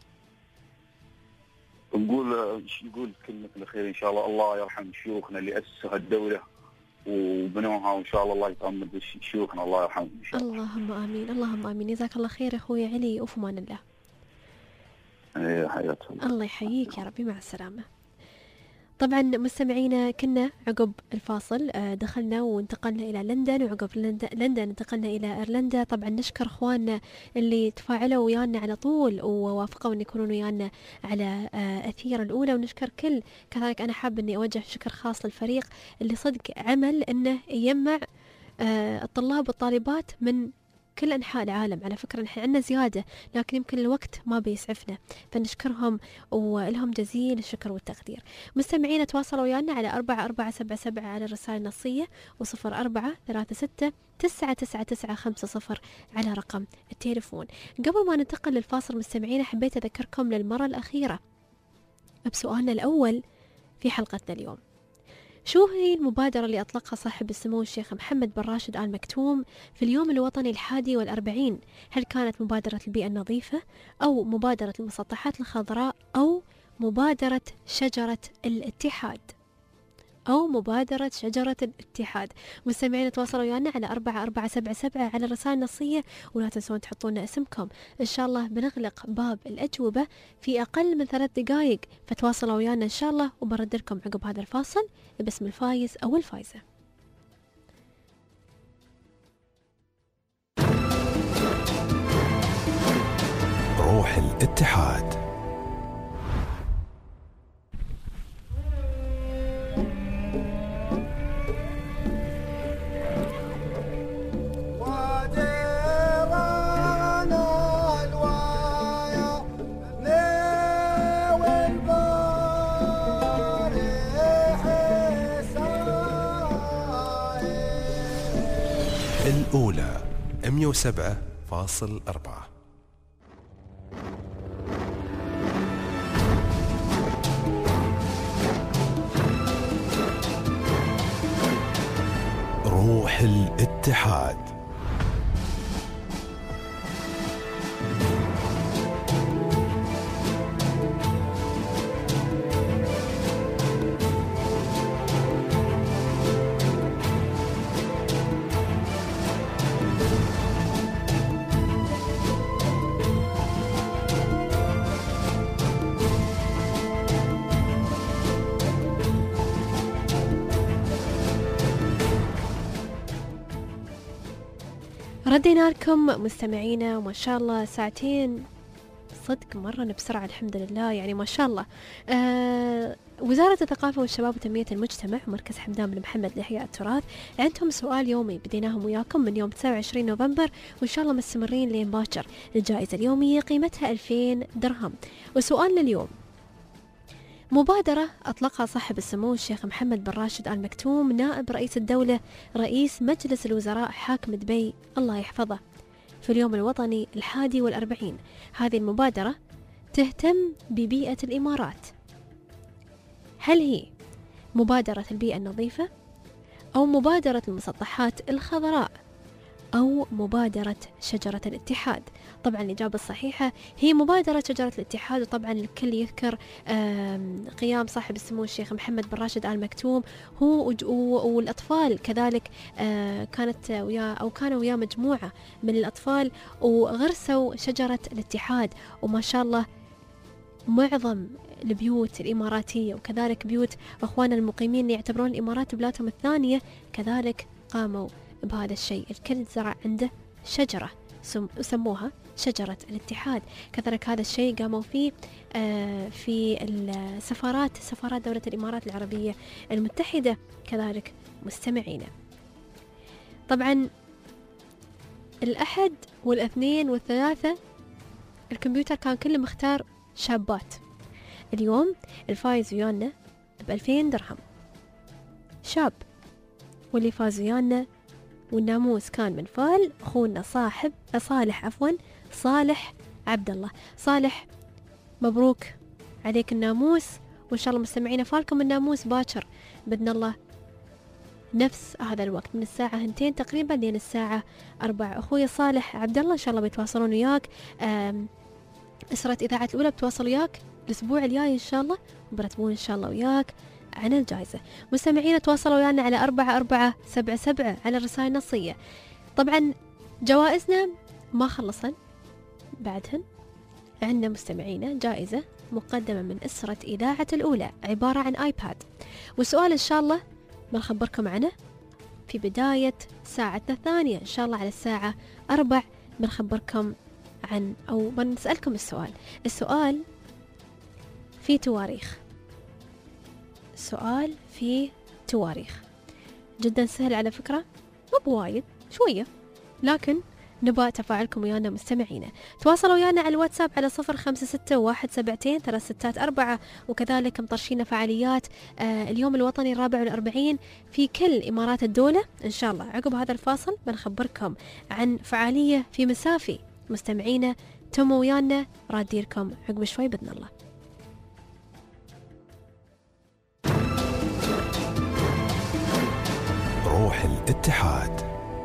F: نقول نقول كلمه الاخيره ان شاء الله، الله يرحم شيوخنا اللي اسسوا الدوله وبنوها، وان شاء الله الله يطمن شيوخنا الله يرحمهم ان شاء الله.
B: اللهم امين اللهم امين. جزاك الله خير اخوي علي، وفي امان الله.
F: ايه حياك الله.
B: الله يحييك يا ربي، مع السلامه. طبعا مستمعينا كنا عقب الفاصل دخلنا وانتقلنا إلى لندن، وعقب لندن انتقلنا إلى إيرلندا. طبعا نشكر أخواننا اللي تفاعلوا ويانا على طول ووافقوا أن يكونوا ويانا على أثير الأولى، ونشكر كل كذلك. أنا حابة أني أوجه شكر خاص للفريق اللي صدق عمل أنه يجمع الطلاب والطالبات من كل أنحاء العالم. على فكرة نحن عندنا زيادة لكن يمكن الوقت ما بيسعفنا، فنشكرهم ولهم جزيل الشكر والتقدير. مستمعين تواصلوا ويانا على أربعة أربعة سبعة سبعة على الرسائل النصية، وصفر أربعة ثلاثة ستة تسعة تسعة تسعة خمسة صفر على رقم التليفون. قبل ما ننتقل للفاصل مستمعين حبيت أذكركم للمرة الأخيرة بسؤالنا الأول في حلقتنا اليوم. شو هي المبادرة اللي أطلقها صاحب السمو الشيخ محمد بن راشد آل مكتوم في اليوم الوطني الحادي والأربعين؟ هل كانت مبادرة البيئة النظيفة، أو مبادرة المسطحات الخضراء، أو مبادرة شجرة الاتحاد، أو مبادرة شجرة الاتحاد؟ مستمعين تواصلوا ويانا على أربعة أربعة سبعة سبعة على الرسائل النصية، ولا تنسون تحطون اسمكم. إن شاء الله بنغلق باب الأجوبة في أقل من ثلاث دقائق، فتواصلوا ويانا إن شاء الله وبرد لكم عقب هذا الفاصل باسم الفايز أو الفايزة.
A: روح الاتحاد. الأولى مية وسبعة فاصل أربعة. روح الاتحاد.
B: ردينا لكم مستمعينا، وما شاء الله ساعتين صدق مرة بسرعة الحمد لله، يعني ما شاء الله. آه وزارة الثقافة والشباب وتنمية المجتمع ومركز حمدان بن محمد لإحياء التراث عندهم سؤال يومي بديناهم وياكم من يوم تسعة وعشرين نوفمبر، وإن شاء الله مستمرين لين باكر. الجائزة اليومية قيمتها ألفين درهم. وسؤالنا اليوم: مبادرة أطلقها صاحب السمو الشيخ محمد بن راشد آل مكتوم نائب رئيس الدولة رئيس مجلس الوزراء حاكم دبي الله يحفظه في اليوم الوطني الحادي والأربعين. هذه المبادرة تهتم ببيئة الإمارات. هل هي مبادرة البيئة النظيفة، أو مبادرة المسطحات الخضراء، أو مبادرة شجرة الاتحاد؟ طبعا الإجابة الصحيحة هي مبادرة شجرة الاتحاد. وطبعا الكل يذكر قيام صاحب السمو الشيخ محمد بن راشد آل مكتوم هو والأطفال كذلك، كانت ويا أو كانوا ويا مجموعة من الأطفال وغرسوا شجرة الاتحاد، وما شاء الله معظم البيوت الإماراتية وكذلك بيوت أخواننا المقيمين اللي يعتبرون الإمارات بلادهم الثانية كذلك قاموا بهذا الشيء. الكل زرع عنده شجرة سموها شجرة الاتحاد. كذلك هذا الشيء قاموا فيه آه في السفارات سفارات دولة الإمارات العربية المتحدة كذلك مستمعينا. طبعا الأحد والاثنين والثلاثة الكمبيوتر كان كله مختار شابات. اليوم الفايز ويانا بألفين درهم شاب، واللي فاز ويانا والناموس كان من فال أخونا صاحب صالح عفوا صالح عبد الله. صالح مبروك عليك الناموس، وإن شاء الله مستمعين فالكم الناموس باكر بإذن الله نفس هذا الوقت من الساعة هنتين تقريبا لين الساعة أربعة. أخوي صالح عبد الله إن شاء الله بيتواصلون وياك، أسرة إذاعة الأولى بتواصل وياك الأسبوع الجاي إن شاء الله وبرتبون إن شاء الله وياك عن الجائزة. مستمعين تواصلوا ويانا على أربعة أربعة سبعة سبعة على الرسائل النصية. طبعا جوائزنا ما خلصن بعدهن، عندنا مستمعينا جائزة مقدمة من أسرة إذاعة الأولى عبارة عن آيباد، والسؤال إن شاء الله بنخبركم عنه في بداية ساعتنا الثانية إن شاء الله على الساعة أربع. بنخبركم عن أو بنسألكم السؤال. السؤال في تواريخ، سؤال في تواريخ جدا سهل على فكرة، مو بوايد شوية، لكن نبغى تفاعلكم ويانا مستمعينا. تواصلوا ويانا على الواتساب على صفر خمسة ستة واحد سبعتين ثلاث ستات أربعة، وكذلك مطرشين فعاليات آه اليوم الوطني الرابع والأربعين في كل إمارات الدولة إن شاء الله. عقب هذا الفاصل بنخبركم عن فعالية في مسافي. مستمعينا تموا ويانا راديركم عقب شوي بإذن الله.
A: روح الاتحاد.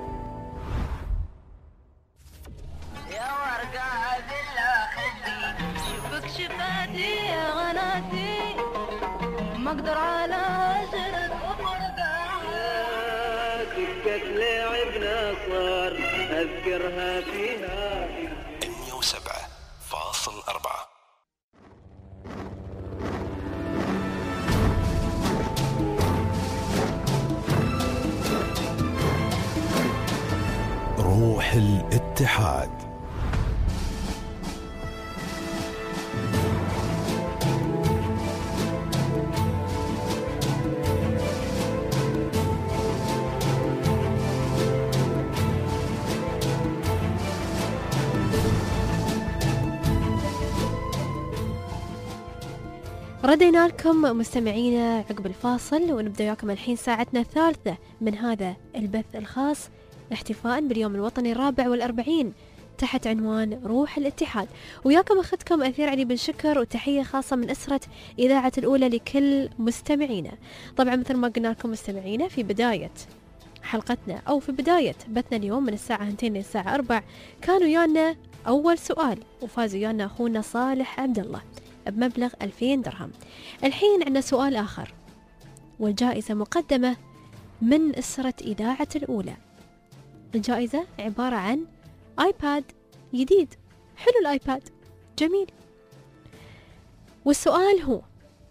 G: يا ورقة بالله خدي شوفك شفاتي يا غناتي ما اقدر على عشرة ورقة دقت لعبنا صار اذكرها فيها
A: مية وسبعة فاصل أربعة. روح الاتحاد.
B: ردينا لكم مستمعينا عقب الفاصل، ونبدأ وياكم الحين ساعتنا الثالثة من هذا البث الخاص احتفاء باليوم الوطني الرابع والأربعين تحت عنوان روح الاتحاد. وياكم أخذكم أثير علي بن شكر، وتحية خاصة من أسرة إذاعة الأولى لكل مستمعينا. طبعا مثل ما قلنا لكم مستمعينا في بداية حلقتنا أو في بداية بثنا اليوم من الساعة هنتين للساعة أربع كانوا يانا أول سؤال وفازوا يانا أخونا صالح عبد الله بمبلغ ألفين درهم. الحين عندنا سؤال آخر والجائزة مقدمة من أسرة إذاعة الأولى. الجائزة عبارة عن آيباد جديد. حلو الآيباد جميل. والسؤال هو: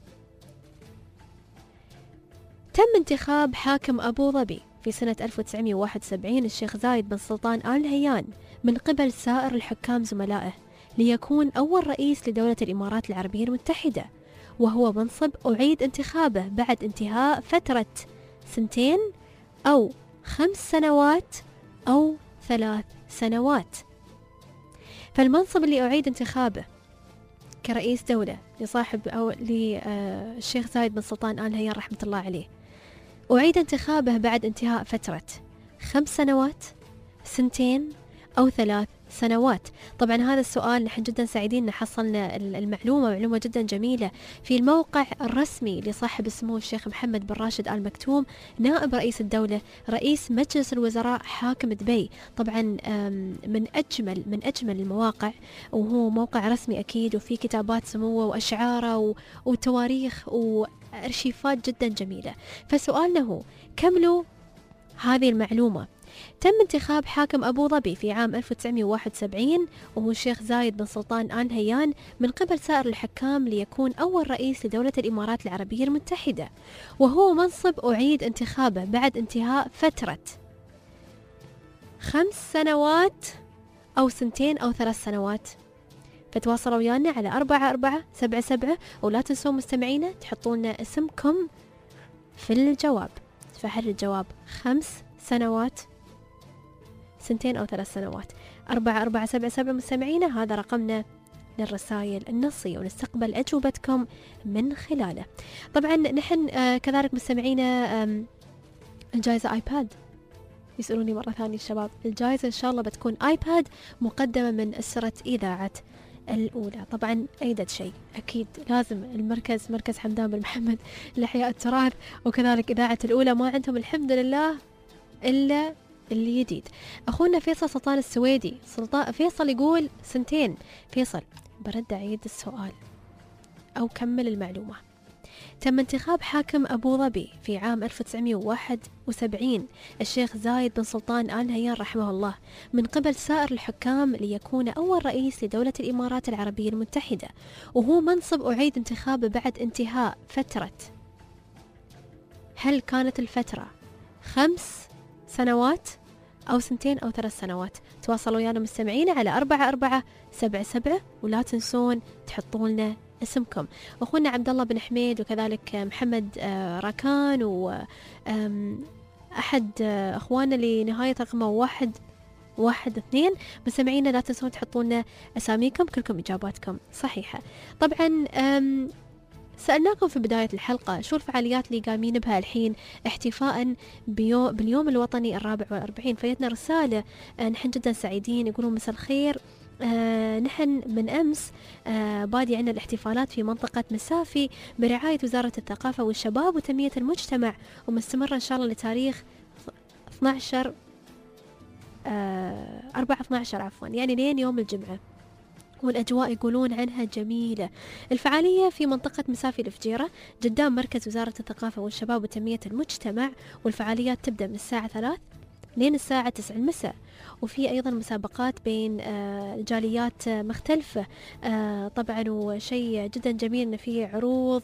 B: تم انتخاب حاكم أبو ظبي في سنة ألف وتسعمائة وواحد وسبعين الشيخ زايد بن سلطان آل نهيان من قبل سائر الحكام زملائه ليكون أول رئيس لدولة الإمارات العربية المتحدة، وهو منصب أعيد انتخابه بعد انتهاء فترة سنتين أو خمس سنوات أو ثلاث سنوات. فالمنصب اللي أعيد انتخابه كرئيس دولة لصاحب أو للشيخ زايد بن سلطان آل نهيان رحمة الله عليه أعيد انتخابه بعد انتهاء فترة خمس سنوات، سنتين أو ثلاث سنوات. طبعا هذا السؤال نحن جدا سعيدين ان حصلنا المعلومة، معلومة جدا جميلة في الموقع الرسمي لصاحب السمو الشيخ محمد بن راشد آل مكتوم نائب رئيس الدولة رئيس مجلس الوزراء حاكم دبي. طبعا من أجمل من أجمل المواقع، وهو موقع رسمي أكيد، وفي كتابات سموه وأشعاره وتواريخ وأرشيفات جدا جميلة. فسؤالنا هو: كملوا هذه المعلومة تم انتخاب حاكم أبو ظبي في عام ألف وتسعمئة وواحد وسبعين وهو الشيخ زايد بن سلطان آل نهيان من قبل سائر الحكام ليكون أول رئيس لدولة الإمارات العربية المتحدة، وهو منصب أعيد انتخابه بعد انتهاء فترة خمس سنوات أو سنتين أو ثلاث سنوات. فتواصلوا ويانا على أربعة أربعة سبعة سبعة، ولا تنسوا مستمعينا تحطوا لنا اسمكم في الجواب. فحل الجواب خمس سنوات، سنتين أو ثلاث سنوات. أربعة أربعة سبعة سبعة مستمعينا، هذا رقمنا للرسائل النصية ونستقبل أجوبتكم من خلاله. طبعا نحن آه كذلك مستمعينا آم الجائزة آيباد، يسألوني مرة ثانية الشباب، الجائزة إن شاء الله بتكون آيباد مقدمة من أسرة إذاعة الأولى. طبعا أيضا شيء أكيد لازم المركز مركز حمدان بن محمد لإحياء التراث وكذلك إذاعة الأولى ما عندهم الحمد لله إلا اللي جديد. أخونا فيصل سلطان السويدي، سلطان فيصل يقول سنتين. فيصل برد أعيد السؤال أو كمل المعلومة. تم انتخاب حاكم أبو ظبي في عام ألف وتسعمئة وواحد وسبعين الشيخ زايد بن سلطان آل نهيان رحمه الله من قبل سائر الحكام ليكون أول رئيس لدولة الإمارات العربية المتحدة، وهو منصب أعيد انتخابه بعد انتهاء فترة. هل كانت الفترة خمس سنوات أو سنتين أو ثلاث سنوات؟ تواصلوا ويانا مستمعين على أربعة أربعة سبعة سبعة، ولا تنسون تحطوا لنا اسمكم. أخونا عبد الله بن حميد وكذلك محمد راكان وأحد أخواننا لنهاية رقمه واحد واحد اثنين مستمعينا، لا تنسون تحطوا لنا أساميكم، كلكم إجاباتكم صحيحة. طبعا سألناكم في بداية الحلقة شو الفعاليات اللي قايمين بها الحين احتفاء بيو باليوم الوطني الرابع والأربعين. فجتنا رسالة نحن جدا سعيدين، يقولون مساء الخير، آه نحن من أمس آه بادي عنا الاحتفالات في منطقة مسافي برعاية وزارة الثقافة والشباب وتنمية المجتمع، ومستمرة إن شاء الله لتاريخ اثني عشر آه أربعة اثني عشر عفوا، يعني لين يوم الجمعة، والأجواء يقولون عنها جميلة. الفعالية في منطقة مسافي الفجيرة قدام مركز وزارة الثقافة والشباب وتنمية المجتمع، والفعاليات تبدأ من الساعة ثلاث لين الساعة تسعة المساء. وفي أيضا مسابقات بين آه جاليات آه مختلفة آه طبعا، وشيء جدا جميل إن في عروض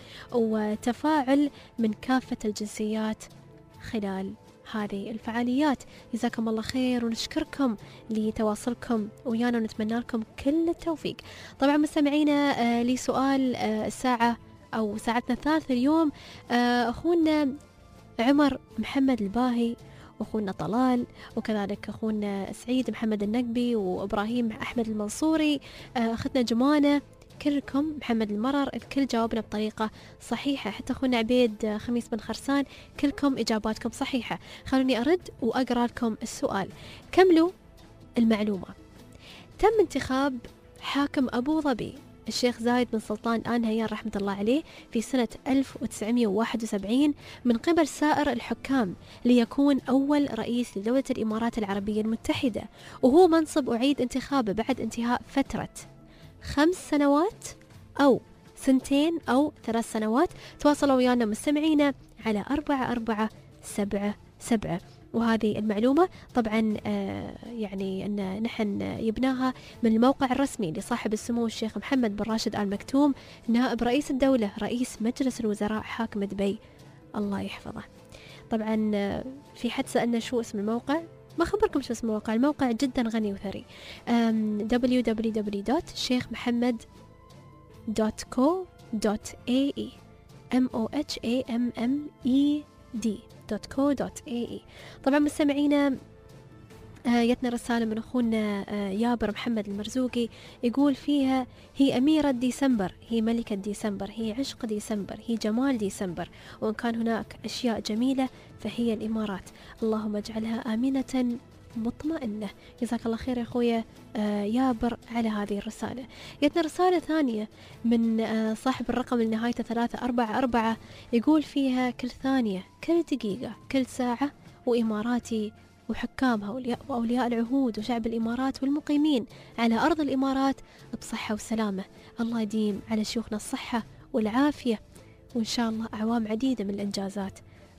B: وتفاعل من كافة الجنسيات خلال هذه الفعاليات. جزاكم الله خير ونشكركم لتواصلكم ويانا ونتمنى لكم كل التوفيق. طبعا مستمعينا آه لي سؤال آه الساعة أو ساعتنا الثالثة اليوم، آه أخونا عمر محمد الباهي وأخونا طلال وكذلك أخونا سعيد محمد النقبي وإبراهيم أحمد المنصوري، أختنا جمانة، كلكم محمد المرر، الكل جاوبنا بطريقة صحيحة، حتى أخونا عبيد خميس بن خرسان كلكم إجاباتكم صحيحة. خلوني أرد وأقرأ لكم السؤال. كملوا المعلومة. تم انتخاب حاكم أبو ظبي الشيخ زايد بن سلطان آل نهيان رحمة الله عليه في سنة ألف وتسعمئة وواحد وسبعين من قبل سائر الحكام ليكون أول رئيس لدولة الإمارات العربية المتحدة، وهو منصب أعيد انتخابه بعد انتهاء فترة خمس سنوات أو سنتين أو ثلاث سنوات. تواصلوا ويانا مستمعينا على أربعة أربعة سبعة سبعة. وهذه المعلومة طبعا آه يعني أن نحن يبناها من الموقع الرسمي لصاحب السمو الشيخ محمد بن راشد آل مكتوم نائب رئيس الدولة رئيس مجلس الوزراء حاكم دبي الله يحفظه. طبعا آه في حد سألنا شو اسم الموقع، ما خبركم شو اسم الموقع، الموقع جدا غني وثري، دبليو دبليو دبليو دوت شيخ محمد دوت كو دوت إيه إي M O H A M M E D دوت كو دوت إيه إي. طبعا مستمعينا آه جتنا رسالة من أخونا آه يابر محمد المرزوقي يقول فيها: هي أميرة ديسمبر، هي ملكة ديسمبر، هي عشق ديسمبر، هي جمال ديسمبر، وإن كان هناك أشياء جميلة فهي الإمارات، اللهم اجعلها آمنة مطمئنة. جزاك الله خير يا أخويا آه يابر على هذه الرسالة. جتنا رسالة ثانية من آه صاحب الرقم اللي نهايته ثلاثة أربعة أربعة يقول فيها: كل ثانية، كل دقيقة، كل ساعة، وإماراتي وحكامها وأولياء العهود وشعب الإمارات والمقيمين على أرض الإمارات بصحة وسلامة. الله يديم على شيوخنا الصحة والعافية، وإن شاء الله أعوام عديدة من الإنجازات.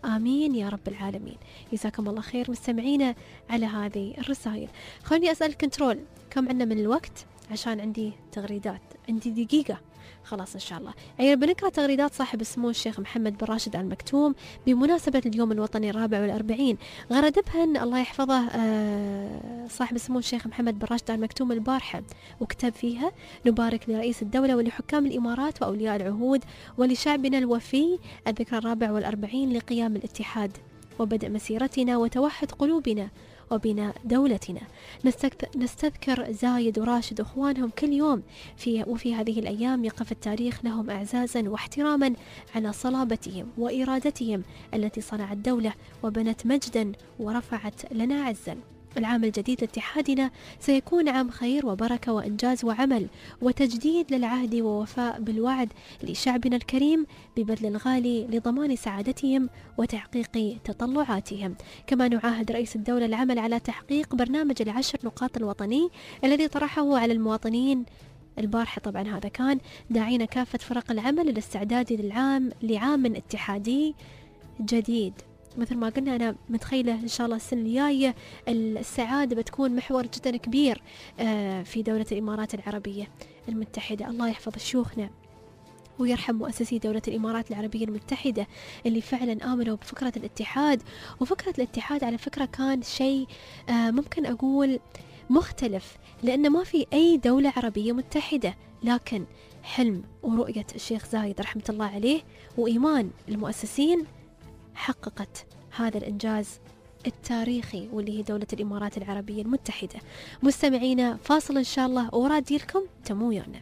B: آمين يا رب العالمين. جزاكم الله خير مستمعينا على هذه الرسائل. خلوني أسأل كنترول كم عندنا من الوقت، عشان عندي تغريدات، عندي دقيقة خلاص إن شاء الله. يعني بنقرأ تغريدات صاحب السمو الشيخ محمد بن راشد آل مكتوم بمناسبة اليوم الوطني الرابع والأربعين. غرد بهن الله يحفظه آه صاحب السمو الشيخ محمد بن راشد آل مكتوم البارحة، وكتب فيها: نبارك لرئيس الدولة ولحكام الإمارات وأولياء العهود ولشعبنا الوفي الذكرى الرابع والأربعين لقيام الاتحاد وبدء مسيرتنا وتوحد قلوبنا وبناء دولتنا. نستذكر زايد وراشد أخوانهم كل يوم في وفي هذه الأيام يقف التاريخ لهم أعزازا واحتراما على صلابتهم وإرادتهم التي صنعت دولة وبنت مجدا ورفعت لنا عزا. العام الجديد لاتحادنا سيكون عام خير وبركة وإنجاز وعمل وتجديد للعهد ووفاء بالوعد لشعبنا الكريم ببذل الغالي لضمان سعادتهم وتحقيق تطلعاتهم. كما نعاهد رئيس الدولة العمل على تحقيق برنامج العشر نقاط الوطني الذي طرحه على المواطنين البارحة. طبعا هذا كان داعين كافة فرق العمل للاستعداد للعام لعام اتحادي جديد. مثل ما قلنا أنا متخيلة إن شاء الله السنة الجاية السعادة بتكون محور جدا كبير في دولة الإمارات العربية المتحدة. الله يحفظ شيوخنا ويرحم مؤسسي دولة الإمارات العربية المتحدة اللي فعلا آمنوا بفكرة الاتحاد. وفكرة الاتحاد على فكرة كان شيء ممكن أقول مختلف، لأن ما في أي دولة عربية متحدة، لكن حلم ورؤية الشيخ زايد رحمة الله عليه وإيمان المؤسسين حققت هذا الإنجاز التاريخي واللي هي دولة الإمارات العربية المتحدة. مستمعينا فاصل إن شاء الله ورادي لكم تمو ويانا.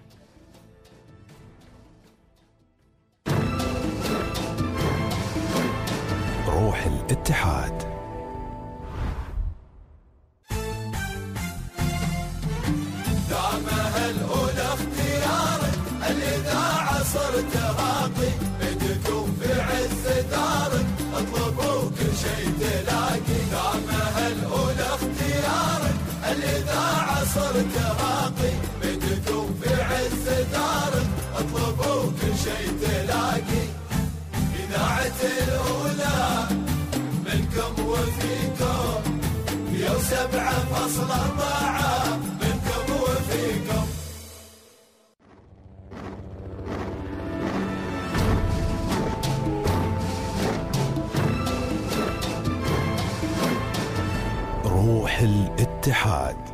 A: روح الاتحاد.
H: دعمها الأولى اختيارك الإذاعة صرت راقي بدكم في عز دارك اطلبوا كل شيء تلاقي. دعمها الأولى اختيارك الإذاعة صرت راقي بدكم في عز دارك اطلبوا كل شيء تلاقي. إذاعة الأولى منكم وفيكم مية وسبعة فاصلة أربعة منكم وفيكم.
A: روح الاتحاد.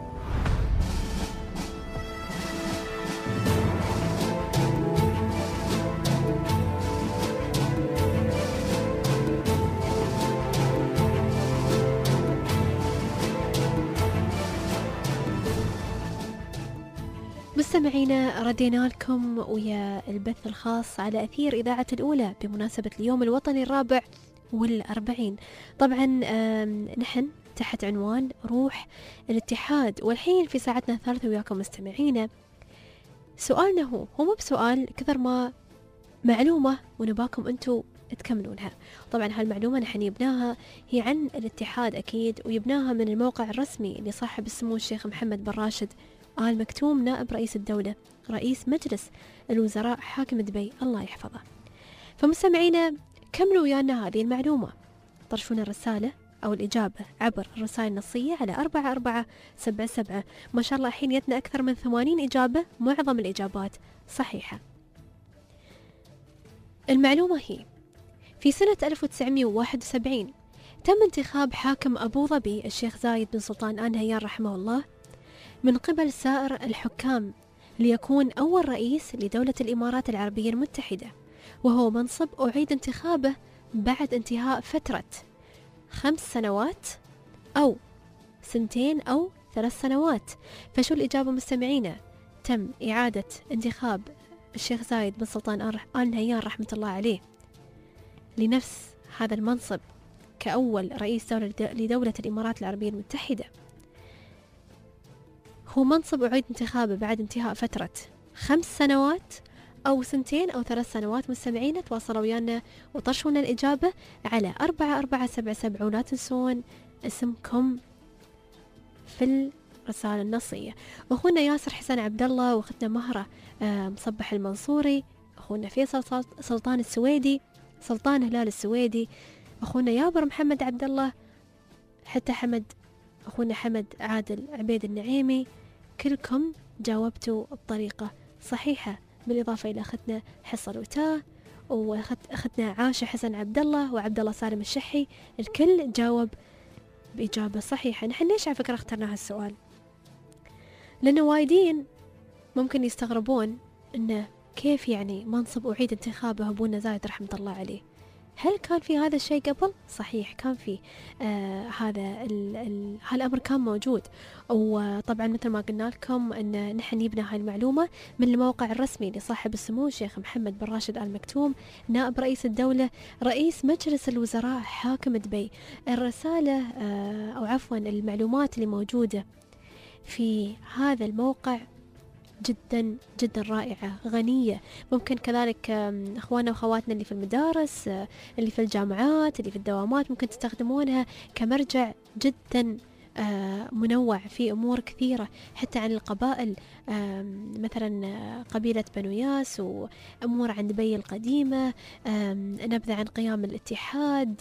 B: مستمعينا ردينا لكم ويا البث الخاص على أثير إذاعة الأولى بمناسبة اليوم الوطني الرابع والأربعين. طبعا نحن تحت عنوان روح الاتحاد، والحين في ساعتنا الثالثة وياكم مستمعينا. سؤالنا هو هو مو بسؤال كثر ما معلومة ونباكم أنتوا تكملونها. طبعا هالمعلومة نحن يبناها هي عن الاتحاد أكيد، ويبناها من الموقع الرسمي لصاحب السمو الشيخ محمد بن راشد آل مكتوم نائب رئيس الدولة رئيس مجلس الوزراء حاكم دبي الله يحفظه. فمستمعينا كملوا ويانا هذه المعلومة، طرشونا الرسالة أو الإجابة عبر الرسائل النصية على أربعة أربعة سبعة سبعة. ما شاء الله الحين يتنا أكثر من ثمانين إجابة، معظم الإجابات صحيحة. المعلومة هي: في سنة ألف وتسعمئة وواحد وسبعين تم انتخاب حاكم أبو ظبي الشيخ زايد بن سلطان آل نهيان رحمه الله من قبل سائر الحكام ليكون أول رئيس لدولة الإمارات العربية المتحدة، وهو منصب أعيد انتخابه بعد انتهاء فترة خمس سنوات أو سنتين أو ثلاث سنوات. فشو الإجابة مستمعينا؟ تم إعادة انتخاب الشيخ زايد بن سلطان آل نهيان رحمة الله عليه لنفس هذا المنصب كأول رئيس دولة لدولة الإمارات العربية المتحدة. هو منصب أعيد انتخابه بعد انتهاء فترة خمس سنوات أو سنتين أو ثلاث سنوات. مستمعين تواصلوا ويانا وطرشونا الإجابة على أربعة أربعة سبعة سبعة، ولا تنسون اسمكم في الرسالة النصية. أخونا ياسر حسن عبد الله، وأختنا مهرة مصبح المنصوري، أخونا فيصل سلطان السويدي، سلطان هلال السويدي، أخونا يابر محمد عبد الله، حتى حمد أخونا حمد عادل عبيد النعيمي، كلكم جاوبتوا بطريقة صحيحة، بالإضافة إلى أختنا حصل وتاه، وأختنا عاشة حسن عبد الله وعبد الله سالم الشحي، الكل جاوب بإجابة صحيحة. نحن ليش على فكرة اخترنا هالسؤال؟ لأنه وايدين ممكن يستغربون إنه كيف يعني منصب أعيد انتخابه أبونا زايد رحمة الله عليه. هل كان في هذا الشيء قبل؟ صحيح كان في آه هذا ال ال هالأمر كان موجود، وطبعا مثل ما قلنا لكم أن نحن جبنا هاي المعلومة من الموقع الرسمي لصاحب السمو الشيخ محمد بن راشد آل مكتوم نائب رئيس الدولة رئيس مجلس الوزراء حاكم دبي. الرسالة آه أو عفوا المعلومات اللي موجودة في هذا الموقع جدا جدا رائعة غنية. ممكن كذلك أخواننا وأخواتنا اللي في المدارس، اللي في الجامعات، اللي في الدوامات، ممكن تستخدمونها كمرجع جدا منوع في أمور كثيرة، حتى عن القبائل، مثلا قبيلة بنو ياس، وأمور عن دبي القديمة، نبذة عن قيام الاتحاد،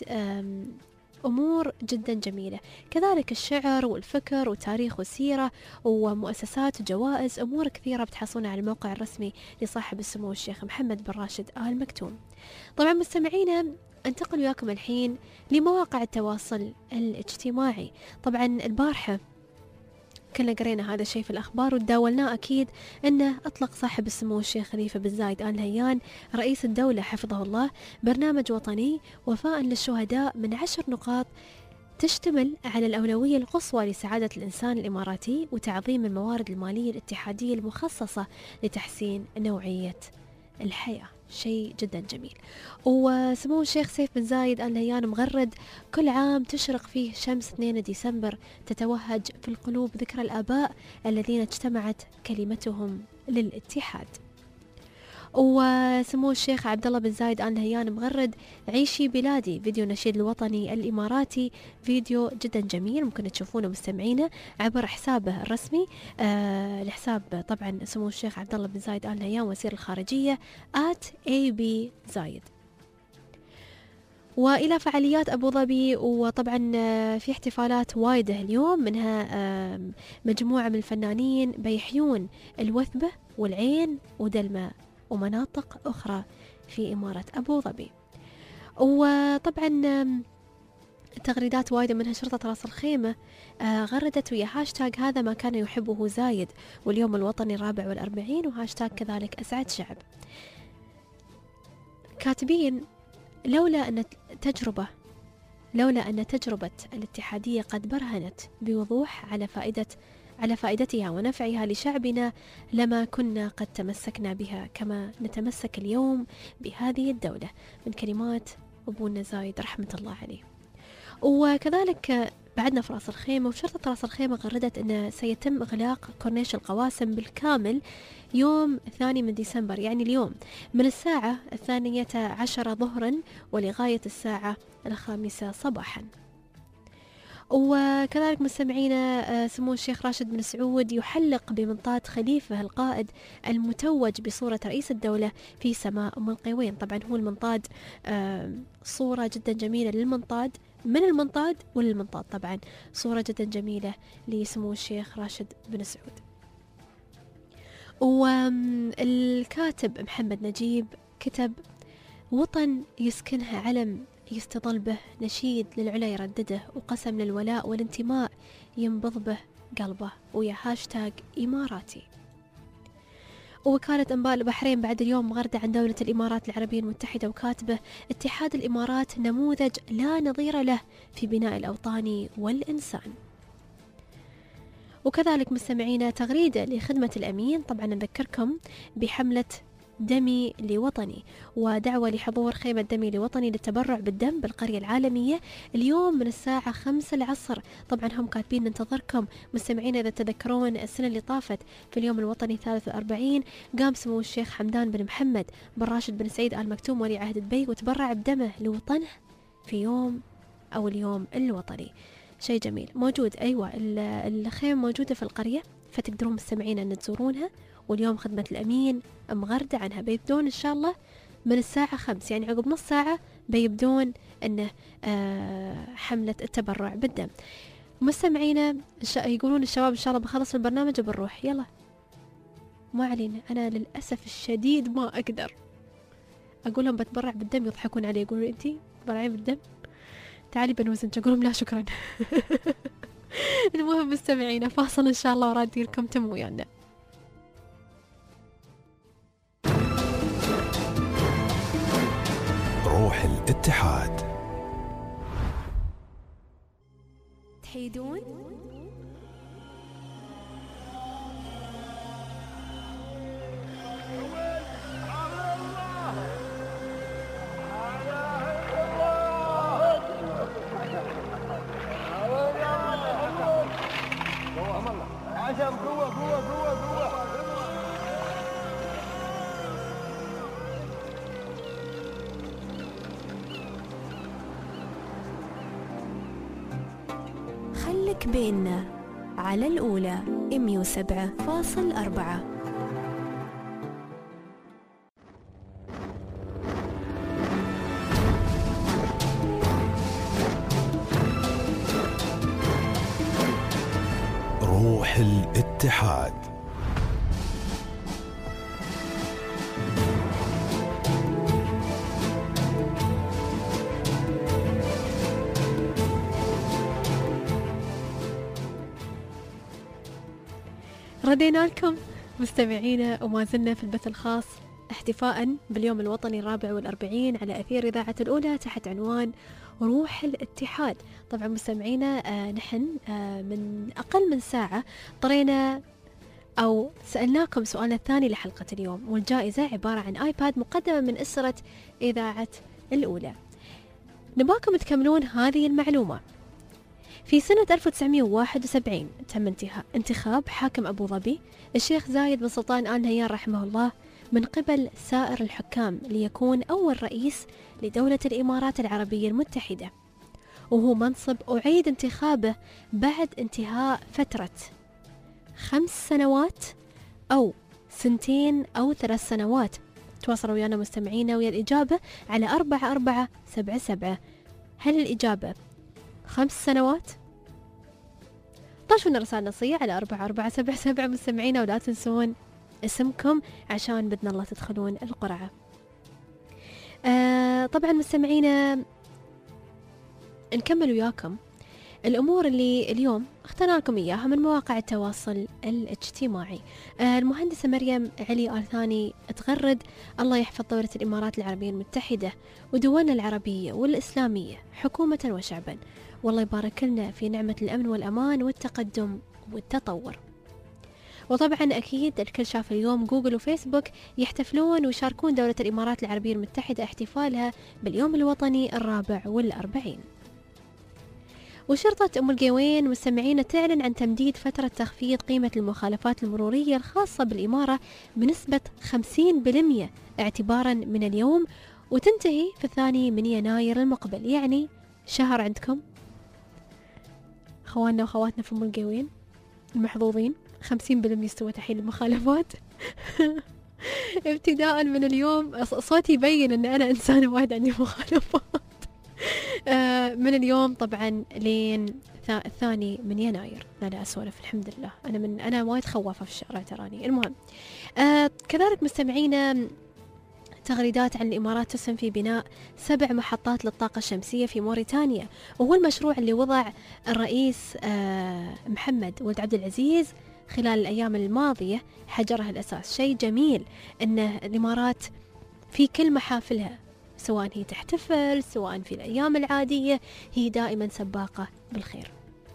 B: أمور جدا جميلة. كذلك الشعر والفكر وتاريخ والسيرة ومؤسسات وجوائز، أمور كثيرة بتحصلونها على الموقع الرسمي لصاحب السمو الشيخ محمد بن راشد آل مكتوم. طبعا مستمعينا انتقل وياكم الحين لمواقع التواصل الاجتماعي. طبعا البارحة كنا قرينا هذا الشيء في الأخبار وتداولناه أكيد، أنه أطلق صاحب السمو الشيخ خليفة بن زايد آل نهيان رئيس الدولة حفظه الله برنامج وطني وفاء للشهداء من عشر نقاط تشتمل على الأولوية القصوى لسعادة الإنسان الإماراتي وتعظيم الموارد المالية الاتحادية المخصصة لتحسين نوعية الحياة. شيء جدا جميل. وسمو الشيخ سيف بن زايد آل نهيان مغرد كل عام تشرق فيه شمس اثنين ديسمبر تتوهج في القلوب ذكرى الآباء الذين اجتمعت كلمتهم للاتحاد. وسمو الشيخ عبد الله بن زايد آل نهيان مغرد عيشي بلادي، فيديو نشيد الوطني الإماراتي، فيديو جدا جميل ممكن تشوفونه مستمعينا عبر حسابه الرسمي، آه الحساب طبعا سمو الشيخ عبد الله بن زايد آل نهيان وزير الخارجية آت إيه بي زايد. وإلى فعاليات أبو ظبي، وطبعا في احتفالات وايدة اليوم، منها مجموعة من الفنانين بيحيون الوثبة والعين ودلمة ومناطق أخرى في إمارة أبو ظبي. وطبعا تغريدات وايدة منها شرطة راس الخيمة غردت ويا هاشتاج هذا ما كان يحبه زايد واليوم الوطني الرابع والأربعين، وهاشتاج كذلك أسعد شعب. كاتبين لولا أن تجربة لولا أن تجربة الاتحادية قد برهنت بوضوح على فائدة على فائدتها ونفعها لشعبنا لما كنا قد تمسكنا بها كما نتمسك اليوم بهذه الدولة. من كلمات أبونا زايد رحمة الله عليه. وكذلك بعدنا في راس الخيمة، وشرطة راس الخيمة غردت أن سيتم إغلاق كورنيش القواسم بالكامل يوم الثاني من ديسمبر، يعني اليوم، من الساعة الثانية عشرة ظهرا ولغاية الساعة الخامسة صباحا. وكذلك مستمعينا سمو الشيخ راشد بن سعود يحلق بمنطاد خليفة القائد المتوج بصورة رئيس الدولة في سماء أم القوين. طبعا هو المنطاد صورة جدا جميلة للمنطاد، من المنطاد وللمنطاد، طبعا صورة جدا جميلة لسمو الشيخ راشد بن سعود. والكاتب محمد نجيب كتب وطن يسكنها علم يستظل به، نشيد للعلا يردده، وقسم للولاء والانتماء ينبض به قلبه، ويا هاشتاج إماراتي. ووكالة أنباء البحرين بعد اليوم مغردة عن دولة الإمارات العربية المتحدة وكاتبة اتحاد الإمارات نموذج لا نظير له في بناء الأوطان والإنسان. وكذلك مستمعينا تغريدة لخدمة الأمين، طبعا نذكركم بحملة دمي لوطني ودعوة لحضور خيمة دمي لوطني للتبرع بالدم بالقرية العالمية اليوم من الساعة خمسة العصر. طبعا هم كاتبين ننتظركم مستمعين. إذا تذكرون السنة اللي طافت في اليوم الوطني الثالث والأربعين قام سمو الشيخ حمدان بن محمد بن راشد بن سعيد آل مكتوم ولي عهد دبي وتبرع بدمه لوطنه في يوم أو اليوم الوطني. شيء جميل موجود، أيوة الخيمة موجودة في القرية فتقدرون مستمعين أن تزورونها. واليوم خدمة الأمين مغردة عنها، بيبدون إن شاء الله من الساعة خمس، يعني عقب نص ساعة بيبدون أنه آه حملة التبرع بالدم. مستمعينا يقولون الشباب إن شاء الله بخلص البرنامج وبنروح، يلا ما علينا. أنا للأسف الشديد ما أقدر أقول لهم بتبرع بالدم، يضحكون علي يقولون أنتي تبرعين بالدم، تعالي بنوزنك، أقول لهم لا شكرا. المهم مستمعينا فاصل إن شاء الله ورادي لكم تم ويانا.
A: روح الاتحاد.
B: تحيدون
H: عشان قوة قوة قوة قوة.
I: خلك بيننا على الأولى مية وسبعة فاصل أربعة.
A: روح الاتحاد.
B: ردينا لكم مستمعينا وما زلنا في البث الخاص احتفاء باليوم الوطني الرابع والأربعين على أثير إذاعة الأولى تحت عنوان روح الاتحاد. طبعا مستمعينا آه نحن آه من أقل من ساعة طرينا أو سألناكم سؤالنا الثاني لحلقة اليوم، والجائزة عبارة عن آيباد مقدمة من أسرة إذاعة الأولى. نباكم تكملون هذه المعلومة. في سنة ألف وتسعمائة وواحد وسبعين تم انتخاب حاكم أبو ظبي الشيخ زايد بن سلطان آل نهيان رحمه الله من قبل سائر الحكام ليكون أول رئيس لدولة الإمارات العربية المتحدة، وهو منصب أعيد انتخابه بعد انتهاء فترة خمس سنوات أو سنتين أو ثلاث سنوات. تواصلوا ويانا مستمعينا ويا الإجابة على أربعة أربعة سبعة سبعة. هل الإجابة خمس سنوات؟ طاشونا رسالة نصية على أربعة أربعة سبعة سبعة مستمعينا، ولا تنسون اسمكم عشان بدنا الله تدخلون القرعة. آه طبعا مستمعينا نكمل وياكم الأمور اللي اليوم اخترنا لكم إياها من مواقع التواصل الاجتماعي. آه المهندسة مريم علي آل ثاني تغرد: الله يحفظ دولة الإمارات العربية المتحدة ودولنا العربية والإسلامية حكومة وشعبا، والله يبارك لنا في نعمة الأمن والأمان والتقدم والتطور. وطبعا أكيد الكل شاف اليوم جوجل وفيسبوك يحتفلون ويشاركون دولة الإمارات العربية المتحدة احتفالها باليوم الوطني الرابع والأربعين. وشرطة أم القوين مستمعين تعلن عن تمديد فترة تخفيض قيمة المخالفات المرورية الخاصة بالإمارة بنسبة خمسين بالمئة اعتبارا من اليوم، وتنتهي في الثاني من يناير المقبل، يعني شهر عندكم خواننا وخواتنا في أم القوين المحظوظين. خمسين بالمئة استوى تحيل المخالفات. ابتداء من اليوم صوتي يبين أن أنا إنسانة واحد عندي مخالفات. آه من اليوم طبعا لين الثاني من يناير. لا لا أسولف الحمد لله، أنا من أنا وايد خوافة في الشارع تراني. المهم آه كذلك مستمعينا تغريدات عن الإمارات تسهم في بناء سبع محطات للطاقة الشمسية في موريتانيا، وهو المشروع اللي وضع الرئيس آه محمد ولد عبد العزيز خلال الأيام الماضية حجرها الأساس. شيء جميل أن الإمارات في كل محافلها سواء هي تحتفل سواء في الأيام العادية هي دائما سباقة بالخير.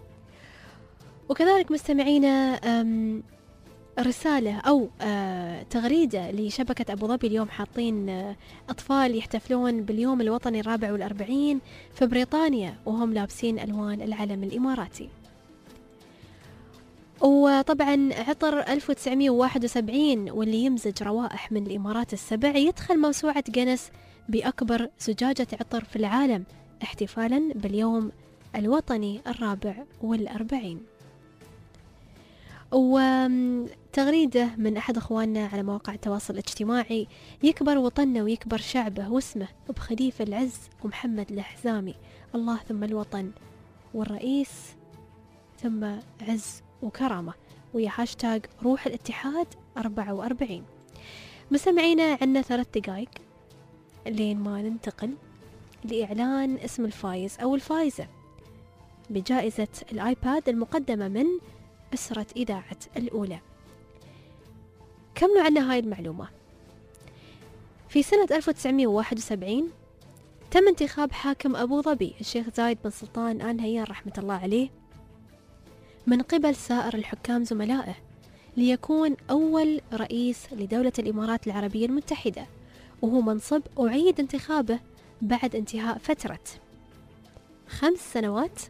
B: وكذلك مستمعينا رسالة أو تغريدة لشبكة أبو ظبي اليوم حاطين أطفال يحتفلون باليوم الوطني الرابع والأربعين في بريطانيا وهم لابسين ألوان العلم الإماراتي. وطبعا عطر ألف وتسعمائة وواحد وسبعين واللي يمزج روائح من الإمارات السبع يدخل موسوعة جينيس بأكبر زجاجة عطر في العالم احتفالا باليوم الوطني الرابع والأربعين. وتغريدة من أحد أخواننا على مواقع التواصل الاجتماعي: يكبر وطننا ويكبر شعبه واسمه بخليفة العز ومحمد الحزامي، الله ثم الوطن والرئيس ثم عز وكرامة، ويا هاشتاج روح الاتحاد أربعة وأربعين. مستمعينا عنا ثلاث دقايق لين ما ننتقل لإعلان اسم الفايز أو الفائزة بجائزة الآيباد المقدمة من أسرة إذاعة الأولى. كملوا عنا هاي المعلومة. في سنة ألف وتسعمائة وواحد وسبعين تم انتخاب حاكم أبو ظبي الشيخ زايد بن سلطان آل نهيان رحمة الله عليه من قبل سائر الحكام زملائه ليكون أول رئيس لدولة الإمارات العربية المتحدة، وهو منصب أعيد انتخابه بعد انتهاء فترة خمس سنوات،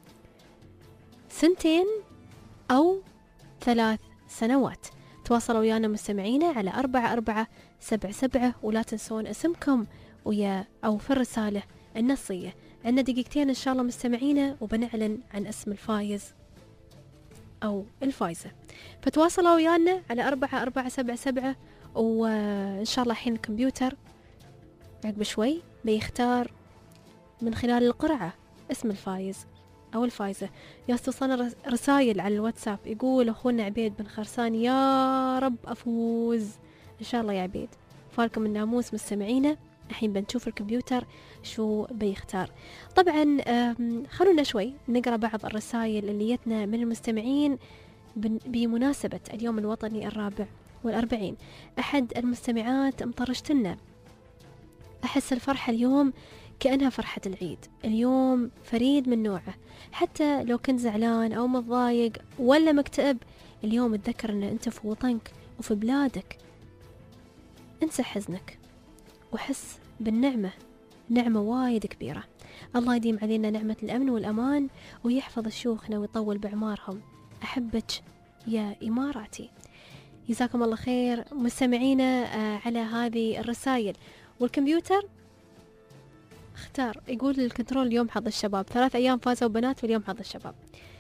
B: سنتين أو ثلاث سنوات. تواصلوا ويانا مستمعينا على أربعة أربعة سبعة سبعة، ولا تنسون اسمكم ويا أو في الرسالة النصية. عندنا دقيقتين إن شاء الله مستمعينا وبنعلن عن اسم الفايز أو الفايزة، فتواصلوا ويانا على أربعة أربعة سبعة سبعة. وإن شاء الله حين الكمبيوتر عقب شوي بيختار من خلال القرعة اسم الفايز أو الفايزة. يستوصلنا رسائل على الواتساب يقول أخونا عبيد بن خرسان: يا رب أفوز إن شاء الله يا عبيد، فالكم الناموس مستمعينا. الحين بنشوف الكمبيوتر شو بيختار. طبعا خلونا شوي نقرأ بعض الرسائل اللي جتنا من المستمعين بمناسبة اليوم الوطني الرابع والأربعين. أحد المستمعات مطرشت لنا: أحس الفرحة اليوم كأنها فرحة العيد، اليوم فريد من نوعه، حتى لو كنت زعلان أو متضايق ولا مكتئب، اليوم تذكر أن أنت في وطنك وفي بلادك، انسى حزنك وحس بالنعمة، نعمة وايد كبيرة. الله يديم علينا نعمة الأمن والأمان ويحفظ شيوخنا ويطول بعمارهم. أحبك يا إماراتي. جزاكم الله خير مستمعينا على هذه الرسائل. والكمبيوتر اختار يقول الكنترول اليوم حظ الشباب، ثلاث أيام فازوا بنات واليوم حظ الشباب.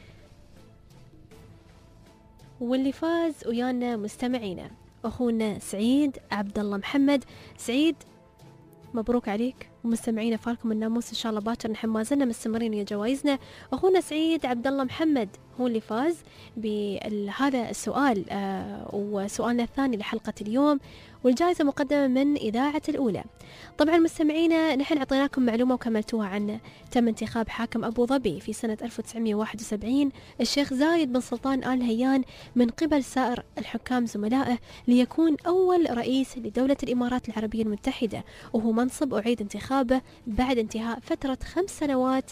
B: واللي فاز ويانا مستمعينا أخونا سعيد عبد الله محمد. سعيد مبروك عليك، ومستمعينا فالكم الناموس إن شاء الله باكر نحن ما زلنا مستمرين ويا جوائزنا. أخونا سعيد عبد الله محمد هو اللي فاز بهذا السؤال آه وسؤالنا الثاني لحلقة اليوم، والجائزة مقدمة من إذاعة الأولى. طبعا مستمعينا نحن عطيناكم معلومة وكملتوها عنه. تم انتخاب حاكم أبو ظبي في سنة ألف وتسعمائة وواحد وسبعين الشيخ زايد بن سلطان آل نهيان من قبل سائر الحكام زملائه ليكون أول رئيس لدولة الإمارات العربية المتحدة، وهو منصب أعيد انتخابه بعد انتهاء فترة خمس سنوات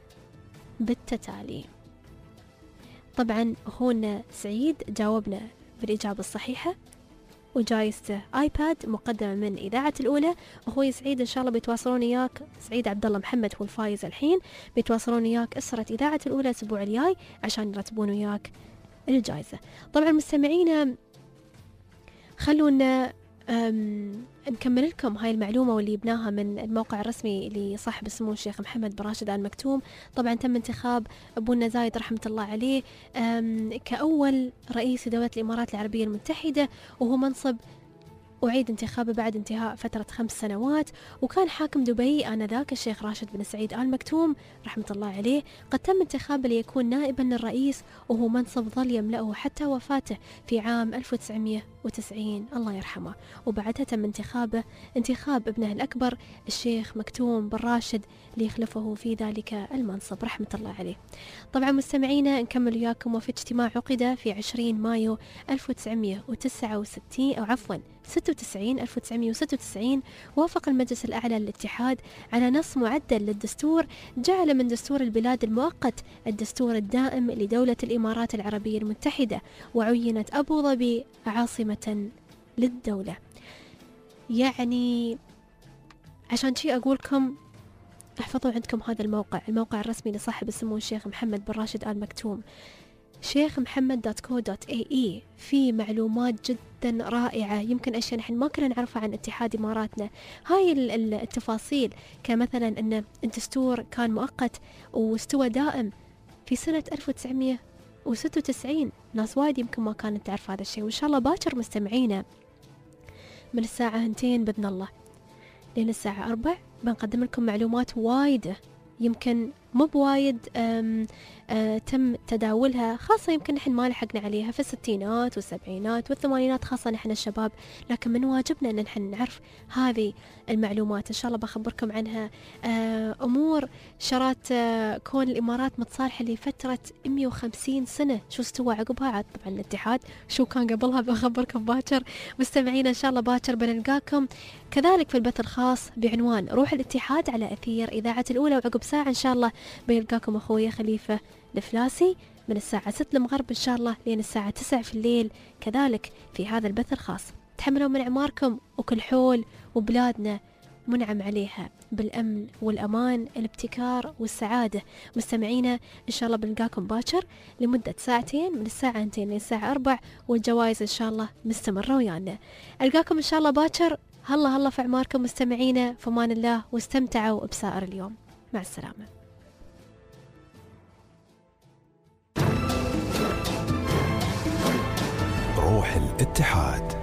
B: بالتتالي. طبعا أخونا سعيد جاوبنا بالإجابة الصحيحة، وجايزته آيباد مقدمة من إذاعة الأولى. أخوي سعيد إن شاء الله بيتواصلون وياك، سعيد عبد الله محمد هو الفايز الحين، بيتواصلون وياك أسرة إذاعة الأولى الأسبوع الجاي عشان يرتبون وياك الجائزة. طبعا مستمعينا خلونا نكمل لكم هاي المعلومة واللي جبناها من الموقع الرسمي لصاحب السمو الشيخ محمد بن راشد آل مكتوم. طبعا تم انتخاب أبونا زايد رحمة الله عليه كأول رئيس لدولة الإمارات العربية المتحدة، وهو منصب أعيد انتخابه بعد انتهاء فترة خمس سنوات. وكان حاكم دبي آنذاك الشيخ راشد بن سعيد آل مكتوم رحمة الله عليه قد تم انتخابه ليكون نائبا للرئيس، وهو منصب ظل يملأه حتى وفاته في عام ألف وتسعمائة وتسعين الله يرحمه. وبعدها تم انتخابه انتخاب ابنه الأكبر الشيخ مكتوم بن راشد ليخلفه في ذلك المنصب رحمة الله عليه. طبعا مستمعينا نكمل وياكم. وفي اجتماع عقد في عشرين مايو ألف وتسعمائة وتسعة وستين أو عفوا ستة وتسعين ألف وتسعمائة وستة وتسعين وافق المجلس الأعلى للاتحاد على نص معدل للدستور جعل من دستور البلاد المؤقت الدستور الدائم لدولة الإمارات العربية المتحدة، وعينت أبو ظبي عاصمة للدولة. يعني عشان شي أقولكم احفظوا عندكم هذا الموقع، الموقع الرسمي لصاحب السمو الشيخ محمد بن راشد آل مكتوم، شيخ محمد دوت كو دوت اي اي، في معلومات جدا رائعة، يمكن أشياء نحن ما كنا نعرفها عن اتحاد إماراتنا. هاي التفاصيل كمثلا أن الدستور كان مؤقت واستوى دائم في سنة ألف وتسعمائة وستة وتسعين. ناس وايد يمكن ما كانت تعرف هذا الشيء. وإن شاء الله باكر مستمعينا من الساعة هنتين بإذن الله لين الساعة أربع بنقدم لكم معلومات وايدة يمكن مو بوايد أم أه تم تداولها، خاصة يمكن نحن ما لحقنا عليها في الستينات والسبعينات والثمانينات، خاصة نحن الشباب، لكن من واجبنا أن نحن نعرف هذه المعلومات. إن شاء الله بخبركم عنها. أه أمور شرات أه كون الإمارات متصالحة لفترة مئة وخمسين سنة، شو استوى عقبها؟ عاد طبعا الاتحاد شو كان قبلها بخبركم باكر. مستمعينا إن شاء الله باكر بنلقاكم كذلك في البث الخاص بعنوان روح الاتحاد على أثير إذاعة الأولى، وعقب ساعة إن شاء الله بيلقاكم أخويا خليفة الفلاسي من الساعة ستة المغرب إن شاء الله لين الساعة تسعة في الليل كذلك في هذا البث الخاص. تحملوا من أعماركم وكل حول وبلادنا منعم عليها بالأمن والأمان، الابتكار والسعادة. مستمعينا إن شاء الله بنلقاكم باكر لمدة ساعتين من الساعة هنتين لين الساعة أربع، والجوائز إن شاء الله مستمرة ويانا. ألقاكم إن شاء الله باكر. هلا هلا في أعماركم مستمعينا، فمان الله واستمتعوا بسائر اليوم. مع السلامة.
A: روح الاتحاد.